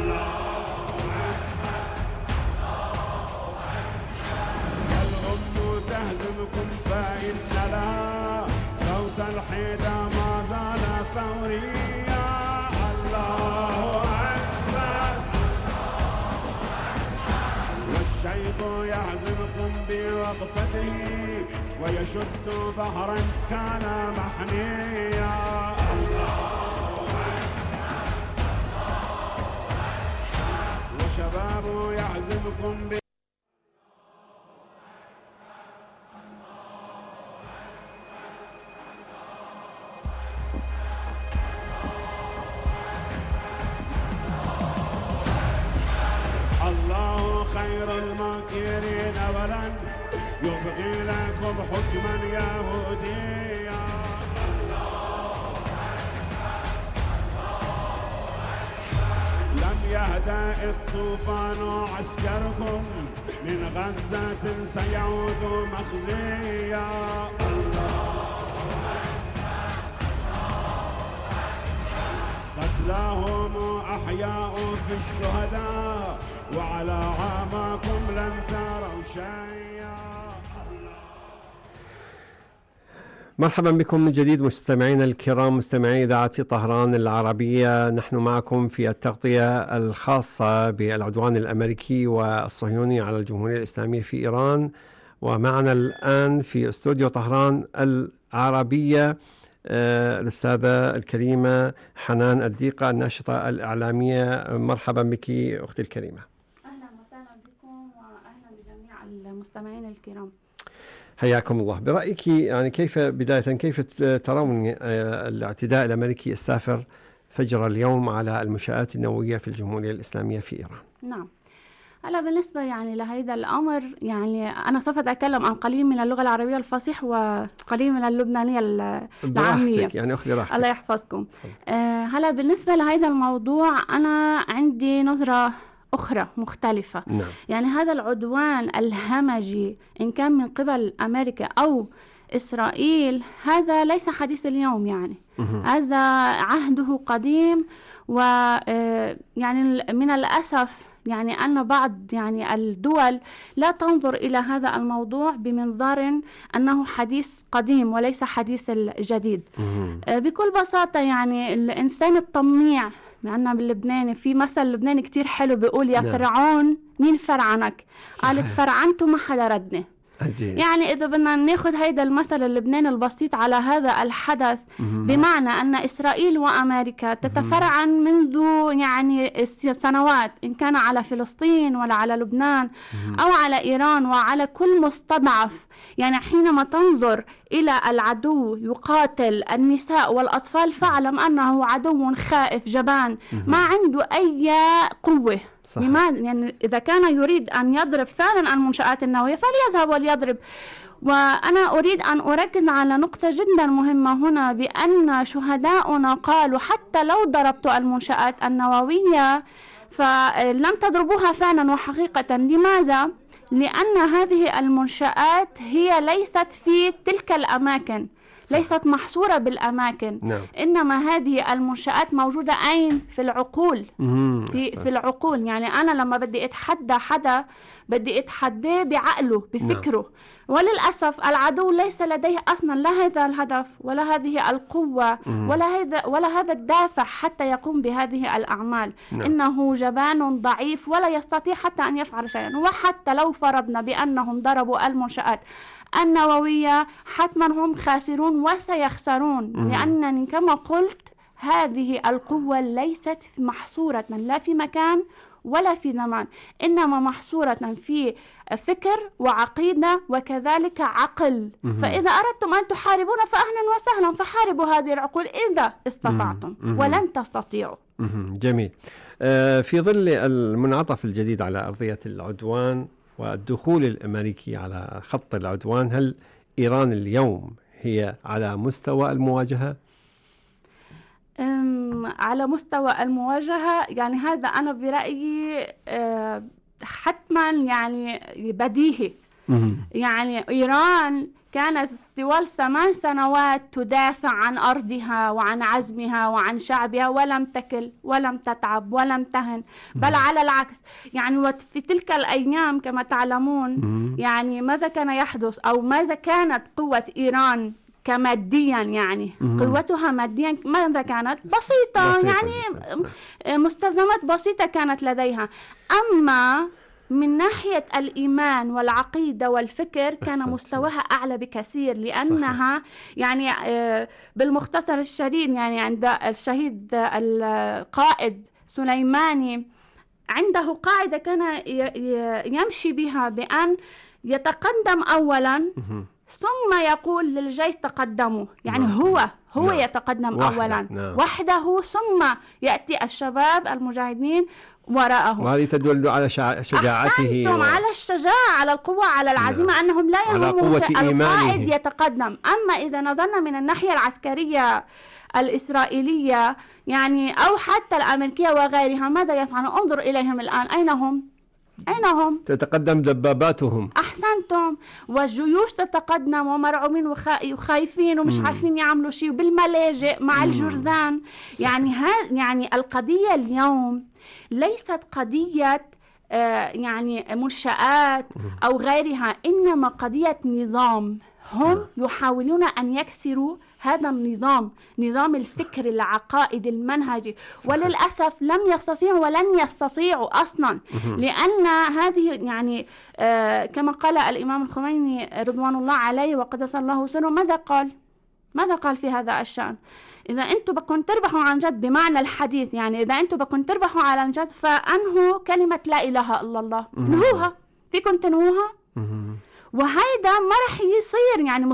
الأم تهزمكم فإن لها صوت الحيدة ما زال ثوريا. الله أكبر. والشيخ يهزمكم بوقفته ويشد ظهرا كان محنيا. وشباب يهزمكم الله خير الماكرين ولن يبغي لكم حكما يهوديا. لم يهدأ الطوفان عسكركم من غزة سيعود مخزيا. قتلاهم أحياء في الشهداء وعلى عامكم لن تروا شيئا. مرحبا بكم من جديد مستمعينا الكرام، مستمعي إذاعة طهران العربية. نحن معكم في التغطية الخاصة بالعدوان الأمريكي والصهيوني على الجمهورية الإسلامية في إيران. ومعنا الآن في استوديو طهران العربية الأستاذة الكريمة حنان الديقة، الناشطة الإعلامية. مرحبا بك أختي الكريمة. أهلا وسهلا بكم وأهلا بجميع المستمعين الكرام. حياكم الله. برأيك يعني كيف ترون الاعتداء الأمريكي السافر فجر اليوم على المنشآت النووية في الجمهورية الإسلامية في إيران؟ نعم، هلا بالنسبة يعني لهذا الأمر، يعني أنا سوف أتكلم عن قليل من اللغة العربية الفصيح وقليل من اللبنانية العامية. يعني أخذي راحتك. الله يحفظكم. هلا بالنسبة لهذا الموضوع أنا عندي نظرة أخرى مختلفة. نعم. يعني هذا العدوان الهمجي إن كان من قبل أمريكا أو إسرائيل هذا ليس حديث اليوم، يعني هذا عهده قديم. ويعني من الأسف يعني أن بعض يعني الدول لا تنظر إلى هذا الموضوع بمنظار أنه حديث قديم وليس حديث الجديد. بكل بساطة يعني الإنسان الطميع، معنا باللبناني في مثل لبناني كتير حلو بيقول يا فرعون مين فرعنك؟ قالت فرعنته ما حدا ردني. عجيب. يعني إذا بدنا ناخذ هيدا المثل اللبناني البسيط على هذا الحدث، بمعنى أن إسرائيل وأمريكا تتفرعن منذ يعني سنوات، إن كان على فلسطين ولا على لبنان أو على إيران وعلى كل مستضعف. يعني حينما تنظر إلى العدو يقاتل النساء والأطفال فاعلم أنه عدو خائف جبان ما عنده أي قوة. لماذا؟ يعني إذا كان يريد أن يضرب فعلا المنشآت النووية فليذهب وليضرب. وأنا أريد أن أركز على نقطة جدا مهمة هنا، بأن شهداؤنا قالوا حتى لو ضربت المنشآت النووية فلم تضربوها فعلا وحقيقة. لماذا؟ لأن هذه المنشآت هي ليست في تلك الأماكن، ليست محصورة بالأماكن. إنما هذه المنشآت موجودة أين؟ في العقول. في العقول. يعني أنا لما بدي أتحدى حدا بدي أتحداه بعقله بفكره. وللأسف العدو ليس لديه أصلا لا هذا الهدف ولا هذه القوة ولا هذا الدافع حتى يقوم بهذه الأعمال. إنه جبان ضعيف ولا يستطيع حتى أن يفعل شيئا. وحتى لو فرضنا بأنهم ضربوا المنشآت النووية حتما هم خاسرون وسيخسرون، لأنني كما قلت هذه القوة ليست محصورة لا في مكان ولا في زمان، إنما محصورة في فكر وعقيدة وكذلك عقل. فإذا أردتم أن تحاربون فأهلا وسهلا، فحاربوا هذه العقول إذا استطعتم ولن تستطيعوا. جميل. في ظل المنعطف الجديد على أرضية العدوان والدخول الأمريكي على خط العدوان، هل إيران اليوم هي على مستوى المواجهة؟ على مستوى المواجهة يعني هذا أنا برأيي حتما يعني بديهي. يعني إيران كانت طوال 8 سنوات تدافع عن أرضها وعن عزمها وعن شعبها، ولم تكل ولم تتعب ولم تهن، بل على العكس. يعني وفي تلك الأيام كما تعلمون يعني ماذا كان يحدث أو ماذا كانت قوة إيران كماديا؟ يعني قوتها ماديا ماذا كانت؟ بسيطة يعني مستلزمات بسيطة كانت لديها. أما من ناحية الإيمان والعقيدة والفكر كان مستواها أعلى بكثير، لأنها يعني بالمختصر الشديد يعني عند الشهيد القائد سليماني عنده قاعدة كان يمشي بها بأن يتقدم أولا ثم يقول للجيش تقدموا. يعني هو يتقدم أولا وحده ثم يأتي الشباب المجاهدين وراءه. وهذه تدل على شجاعته على الشجاعة، على القوة، على العزيمة، أنهم لا يهمهم القائد يتقدم. أما إذا نظرنا من الناحية العسكرية الإسرائيلية يعني أو حتى الأمريكية وغيرها ماذا يفعلون؟ انظر إليهم الآن، أين هم؟ تتقدم دباباتهم. أحسنتم. والجيوش تتقدم ومرعوبين وخايفين ومش عارفين يعملوا شيء بالملاجئ مع الجرذان. يعني القضية اليوم ليست قضية يعني منشآت أو غيرها، إنما قضية نظام. هم يحاولون أن يكسروا هذا النظام، نظام الفكر العقائد المنهجي، وللأسف لم يستطيعوا ولن يستطيعوا أصلا. لأن هذه يعني كما قال الإمام الخميني رضوان الله عليه وقدس الله سره، ماذا قال في هذا الشأن؟ إذا أنتم بكون تربحوا عن جد بمعنى الحديث، يعني إذا أنتم بكون تربحوا على جد فأنهوا كلمة لا إله إلا الله، انهوها، فيكم تنهوها؟ وهيدا ما رح يصير، يعني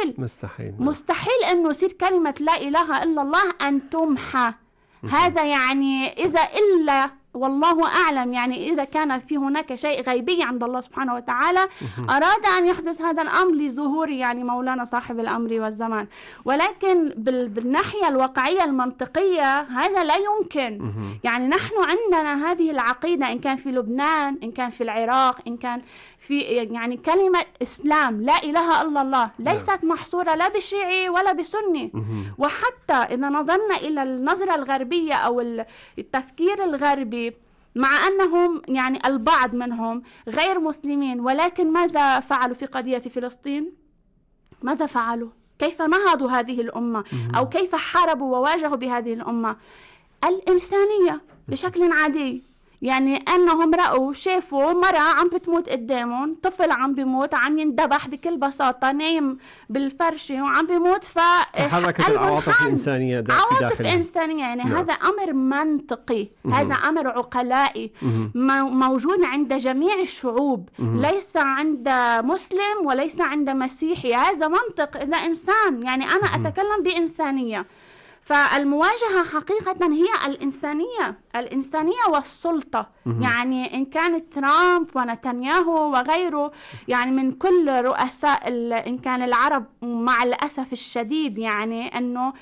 مستحيل انه يصير كلمة لا اله الا الله ان تمحى. هذا يعني اذا الا والله اعلم، يعني اذا كان في هناك شيء غيبي عند الله سبحانه وتعالى اراد ان يحدث هذا الامر لظهور يعني مولانا صاحب الامر والزمان. ولكن بالناحية الواقعية المنطقية هذا لا يمكن. يعني نحن عندنا هذه العقيدة، ان كان في لبنان، ان كان في العراق، ان كان في يعني كلمة إسلام لا إله إلا الله ليست محصورة لا بشيعي ولا بسني. وحتى إذا نظرنا إلى النظرة الغربية أو التفكير الغربي، مع أنهم يعني البعض منهم غير مسلمين، ولكن ماذا فعلوا في قضية فلسطين؟ ماذا فعلوا؟ كيف نهضوا هذه الأمة أو كيف حاربوا وواجهوا بهذه الأمة؟ الإنسانية بشكل عادي. يعني انهم رأوا شافوا مرأة عم بتموت قدامهم، طفل عم بيموت عم يندبح بكل بساطة، نايم بالفرشة وعم بيموت، تحركت العواطف الإنسانية عواطف إنسانية. يعني نعم. هذا أمر منطقي، هذا أمر عقلائي موجود عند جميع الشعوب، ليس عند مسلم وليس عند مسيحي، هذا منطق إذا إنسان. يعني أنا أتكلم بإنسانية. فالمواجهة حقيقة هي الإنسانية والسلطة. يعني إن كان ترامب ونتنياهو وغيره، يعني من كل رؤساء إن كان العرب، مع الأسف الشديد يعني أنه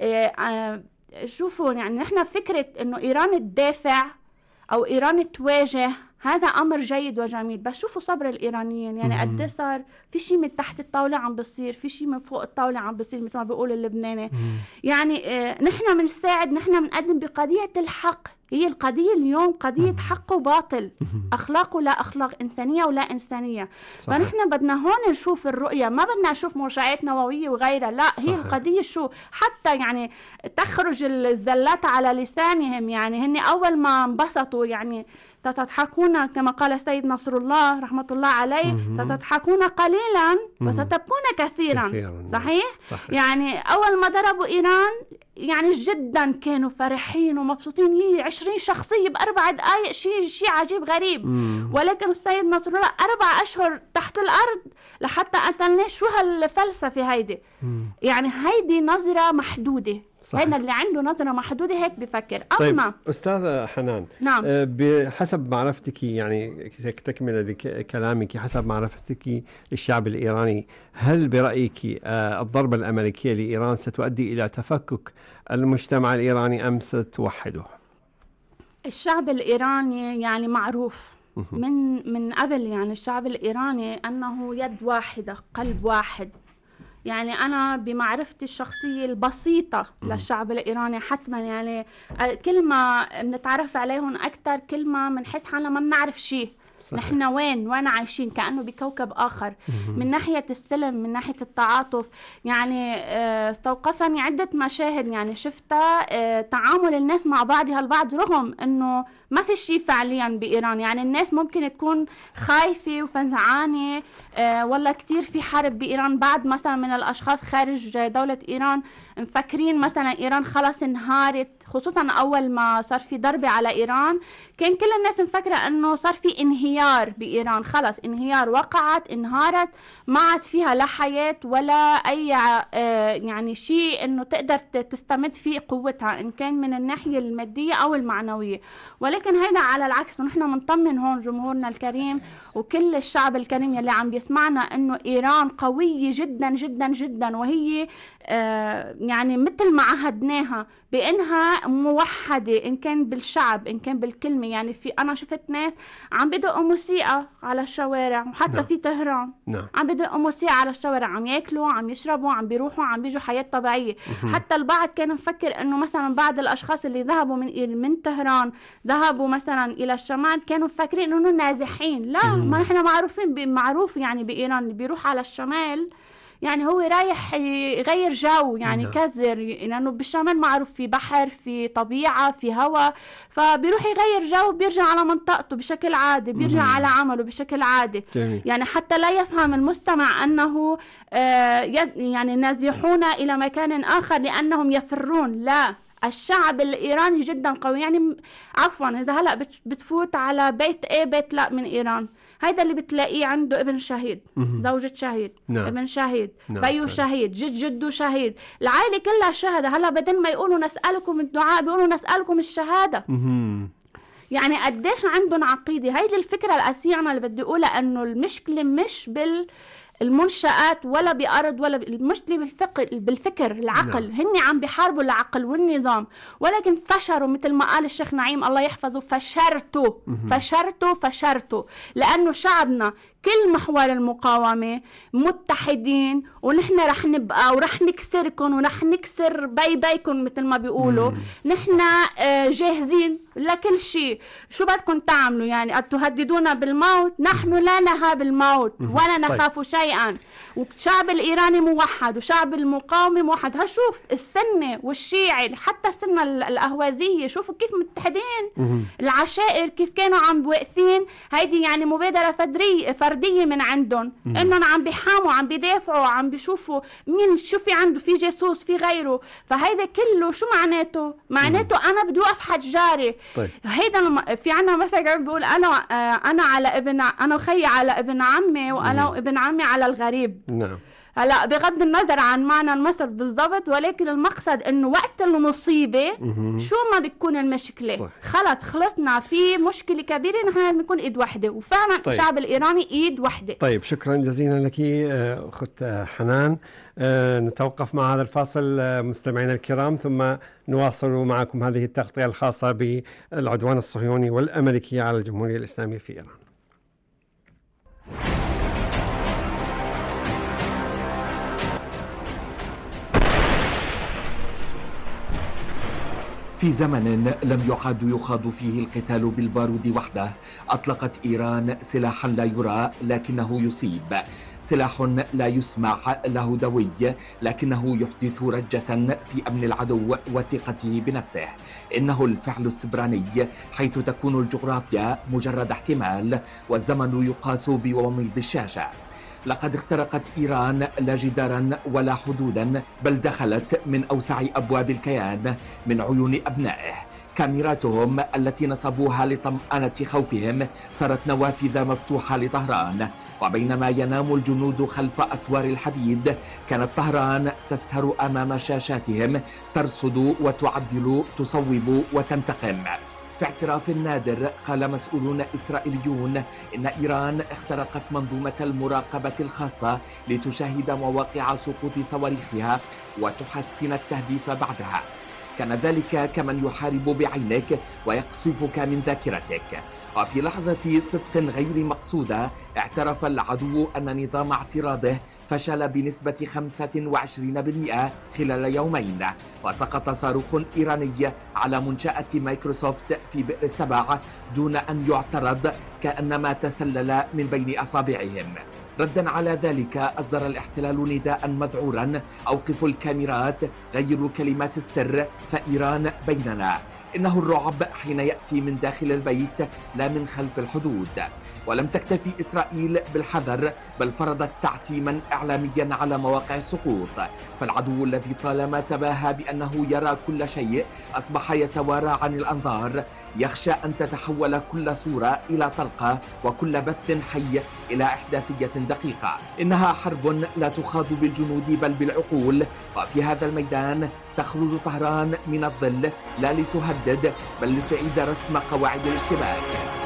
شوفوا، يعني نحن فكرة أنه إيران تدافع أو إيران تواجه، هذا أمر جيد وجميل، بس شوفوا صبر الإيرانيين. يعني قد صار في شيء من تحت الطاولة عم بصير، في شيء من فوق الطاولة عم بصير، مثل ما بيقول اللبناني. يعني نحن بنساعد، نحن بنقدم بقضية الحق. هي القضية اليوم قضية حق وباطل، أخلاق ولا أخلاق، إنسانية ولا إنسانية. صحيح. فنحن بدنا هون نشوف الرؤية، ما بدنا نشوف مرشعات نووية وغيرها، لا. صحيح. هي القضية شو، حتى يعني تخرج الزلات على لسانهم. يعني هن أول ما انبسطوا يعني ستضحكون كما قال السيد نصر الله رحمة الله عليه، ستضحكون قليلا وستبكون كثيرا. صحيح؟ يعني أول ما ضربوا إيران يعني جدا كانوا فرحين ومبسوطين، هي 20 شخصية ب4 دقائق، شيء عجيب غريب. ولكن السيد نصر الله 4 أشهر تحت الأرض لحتى قتلناه. شو هالفلسفة هيدي؟ يعني هيدي نظرة محدودة. هذا اللي عنده نظرة محدودة هيك بفكر. طيب أستاذة حنان، نعم. بحسب معرفتك، يعني تكمل كلامك، حسب معرفتك للشعب الإيراني، هل برأيك الضربة الأمريكية لإيران ستؤدي إلى تفكك المجتمع الإيراني أم ستوحده؟ الشعب الإيراني يعني معروف من قبل، يعني الشعب الإيراني أنه يد واحدة قلب واحد. يعني أنا بمعرفتي الشخصية البسيطة للشعب الإيراني حتما، يعني كل ما بنتعرف عليهم أكثر كل ما بنحس حالنا ما بنعرف شيء. نحن وين عايشين كأنه بكوكب آخر، من ناحية السلم، من ناحية التعاطف. يعني استوقفني عدة مشاهد يعني شفتها، تعامل الناس مع بعضها البعض، رغم أنه ما في شيء فعليا بإيران. يعني الناس ممكن تكون خايفة وفزعانة، والله كتير في حرب بإيران. بعد مثلا من الأشخاص خارج دولة إيران مفكرين مثلا إيران خلص انهارت، خصوصا أول ما صار في ضربة على إيران كان كل الناس مفكرة أنه صار في انهيار بإيران، خلص انهيار، وقعت انهارت، ما عاد فيها لا حياة ولا أي يعني شيء أنه تقدر تستمد فيه قوتها، إن كان من الناحية المادية أو المعنوية. ولكن هذا على العكس، ونحن منطمن هون جمهورنا الكريم وكل الشعب الكريم يلي عم بيسمعنا أنه إيران قوية جدا جدا جدا، وهي يعني مثل ما عهدناها بأنها موحدة، إن كان بالشعب إن كان بالكلمة. يعني في أنا شفت ناس عم بدقوا موسيقى على الشوارع، وحتى في طهران عم بدقوا موسيقى على الشوارع، عم ياكلوا، عم يشربوا، عم بيروحوا، عم بيجوا حياة طبيعية. حتى البعض كان مفكر أنه مثلا بعض الأشخاص اللي ذهبوا من طهران ذهبوا مثلا إلى الشمال كانوا مفكرين أنه نازحين. لا، ما نحن معروف يعني بإيران اللي بيروح على الشمال يعني هو رايح يغير جو، يعني كزر، لأنه بالشمال معروف في بحر، في طبيعة، في هواء، فبيروح يغير جو، بيرجع على منطقته بشكل عادي، بيرجع على عمله بشكل عادي. يعني حتى لا يفهم المستمع أنه يعني نازحون إلى مكان آخر لأنهم يفرون، لا. الشعب الإيراني جدا قوي. يعني عفوا إذا هلأ بتفوت على بيت بيت لا من إيران، هيدا اللي بتلاقيه عنده ابن شهيد، زوجة شهيد، ابن شهيد، بيو شهيد، جده شهيد، العائلة كلها شهدة. هلا بدل ما يقولوا نسألكم الدعاء بيقولوا نسألكم الشهادة. يعني قديش عندهم عقيدة. هيدي الفكرة الأساسية أنا اللي بدي أقولها، أنه المشكلة مش المنشآت ولا بأرض، ولا المشكلة بالفكر العقل. هن عم بيحاربوا العقل والنظام، ولكن فشروا مثل ما قال الشيخ نعيم الله يحفظه، فشرتوا لأنه شعبنا كل محور المقاومة متحدين، ونحن رح نبقى ورح نكسركم ورح نكسر بيكم مثل ما بيقولوا. نحن جاهزين لكل شيء. شو بدكم تعملوا؟ يعني تهددونا بالموت؟ نحن لا نهاب الموت ولا نخاف شيئا. والشعب الإيراني موحد وشعب المقاومة موحد. هشوف السنة والشيعي حتى السنة الأهوازية شوفوا كيف متحدين. العشائر كيف كانوا عم واقفين. هيدي يعني مبادرة فردية من عندهم، إنهم عم بيحاموا عم بيدافعوا عم بيشوفوا مين شو في عنده، في جاسوس في غيره. فهيدا كله شو معناته؟ معناته أنا بدي أوقف حجاري. طيب. هيدا في عنا مثلا بيقول أنا على أنا وخيي على ابن عمي وأنا وابن عمي على الغريب. نعم. هلا بغض النظر عن معنى المثل بالضبط، ولكن المقصد انه وقت المصيبه شو ما بتكون المشكله خلصنا في مشكله كبيره، نحن بنكون ايد وحده، وفعلا طيب. الشعب الايراني ايد وحده. طيب شكرا جزيلا لك اخت حنان. نتوقف مع هذا الفاصل مستمعينا الكرام، ثم نواصل معكم هذه التغطيه الخاصه بالعدوان الصهيوني والامريكي على الجمهوريه الاسلاميه في ايران. في زمن لم يعد يخاض فيه القتال بالبارود وحده، أطلقت إيران سلاحا لا يرى لكنه يصيب، سلاح لا يسمع له دوي لكنه يحدث رجة في أمن العدو وثقته بنفسه. إنه الفعل السبراني، حيث تكون الجغرافيا مجرد احتمال والزمن يقاس بوميض الشاشة. لقد اخترقت إيران لا جدارا ولا حدودا، بل دخلت من أوسع أبواب الكيان من عيون أبنائه. كاميراتهم التي نصبوها لطمأنة خوفهم صارت نوافذ مفتوحة لطهران، وبينما ينام الجنود خلف أسوار الحديد كانت طهران تسهر أمام شاشاتهم، ترصد وتعدل تصوب وتنتقم. في اعتراف نادر قال مسؤولون إسرائيليون إن إيران اخترقت منظومة المراقبة الخاصة لتشاهد مواقع سقوط صواريخها وتحسن التهديف بعدها. كان ذلك كمن يحارب بعينك ويقصفك من ذاكرتك. وفي لحظة صدق غير مقصودة اعترف العدو أن نظام اعتراضه فشل بنسبة 25% خلال يومين، وسقط صاروخ إيراني على منشأة مايكروسوفت في بئر سبع دون أن يعترض، كأنما تسلل من بين أصابعهم. ردا على ذلك أصدر الاحتلال نداء مذعورا: أوقفوا الكاميرات، غيروا كلمات السر، فإيران بيننا. إنه الرعب حين يأتي من داخل البيت لا من خلف الحدود. ولم تكتفي إسرائيل بالحذر، بل فرضت تعتيما إعلاميا على مواقع السقوط. فالعدو الذي طالما تباهى بأنه يرى كل شيء أصبح يتوارى عن الأنظار، يخشى أن تتحول كل صورة إلى طلقة وكل بث حي إلى إحداثية دقيقة. إنها حرب لا تخاض بالجنود بل بالعقول، وفي هذا الميدان تخرج طهران من الظل لا لتهدد بل لتعيد رسم قواعد الاشتباك.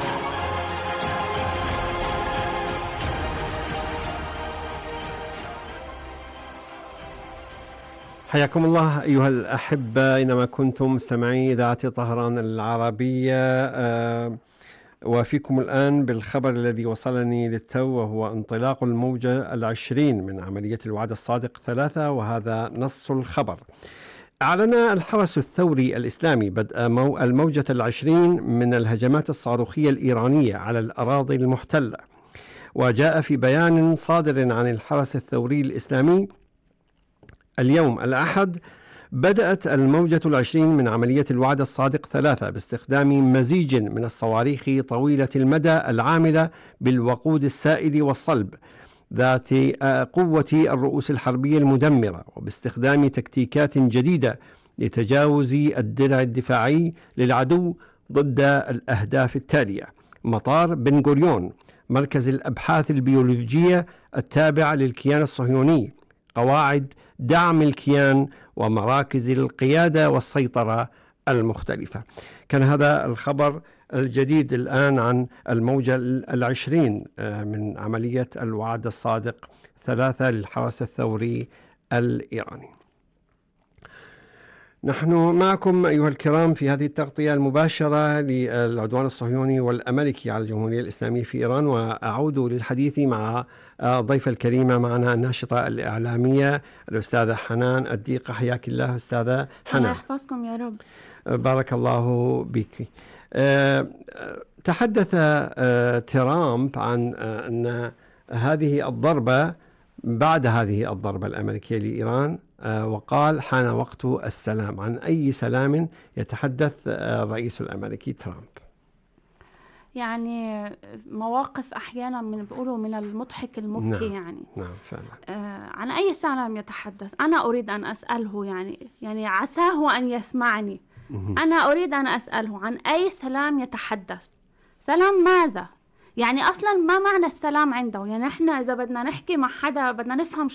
حياكم الله أيها الأحبة، أينما كنتم مستمعي إذاعة طهران العربية. وفيكم الآن بالخبر الذي وصلني للتو، وهو انطلاق الموجة 20 من عملية الوعد الصادق 3، وهذا نص الخبر. أعلن الحرس الثوري الإسلامي بدء الموجة 20 من الهجمات الصاروخية الإيرانية على الأراضي المحتلة. وجاء في بيان صادر عن الحرس الثوري الإسلامي اليوم الأحد: بدأت الموجة 20 من عملية الوعد الصادق 3 باستخدام مزيج من الصواريخ طويلة المدى العاملة بالوقود السائل والصلب ذات قوة الرؤوس الحربية المدمرة، وباستخدام تكتيكات جديدة لتجاوز الدرع الدفاعي للعدو ضد الأهداف التالية: مطار بن غوريون، مركز الأبحاث البيولوجية التابع للكيان الصهيوني، قواعد دعم الكيان، ومراكز القيادة والسيطرة المختلفة. كان هذا الخبر الجديد الآن عن الموجة 20 من عملية الوعد الصادق 3 للحرس الثوري الإيراني. نحن معكم أيها الكرام في هذه التغطية المباشرة للعدوان الصهيوني والأمريكي على الجمهورية الإسلامية في إيران، وأعود للحديث مع ضيفة الكريمة معنا الناشطة الإعلامية الأستاذة حنان الديقة. حياك الله أستاذة حنان. الله يحفظكم يا رب. بارك الله بك. تحدث ترامب عن أن هذه الضربة بعد هذه الضربة الأمريكية لإيران وقال حان وقت السلام. عن أي سلام يتحدث الرئيس الأمريكي ترامب؟ يعني مواقف أحيانا بيقولوا من المضحك المبكي. نعم. نعم فعلا. عن أي سلام يتحدث؟ أنا أريد أن أسأله، يعني عساه أن يسمعني. أنا أريد أن أسأله عن أي سلام يتحدث؟ سلام ماذا؟ يعني أصلا ما معنى السلام عنده؟ يعني إحنا إذا بدنا نحكي مع حدا بدنا نفهم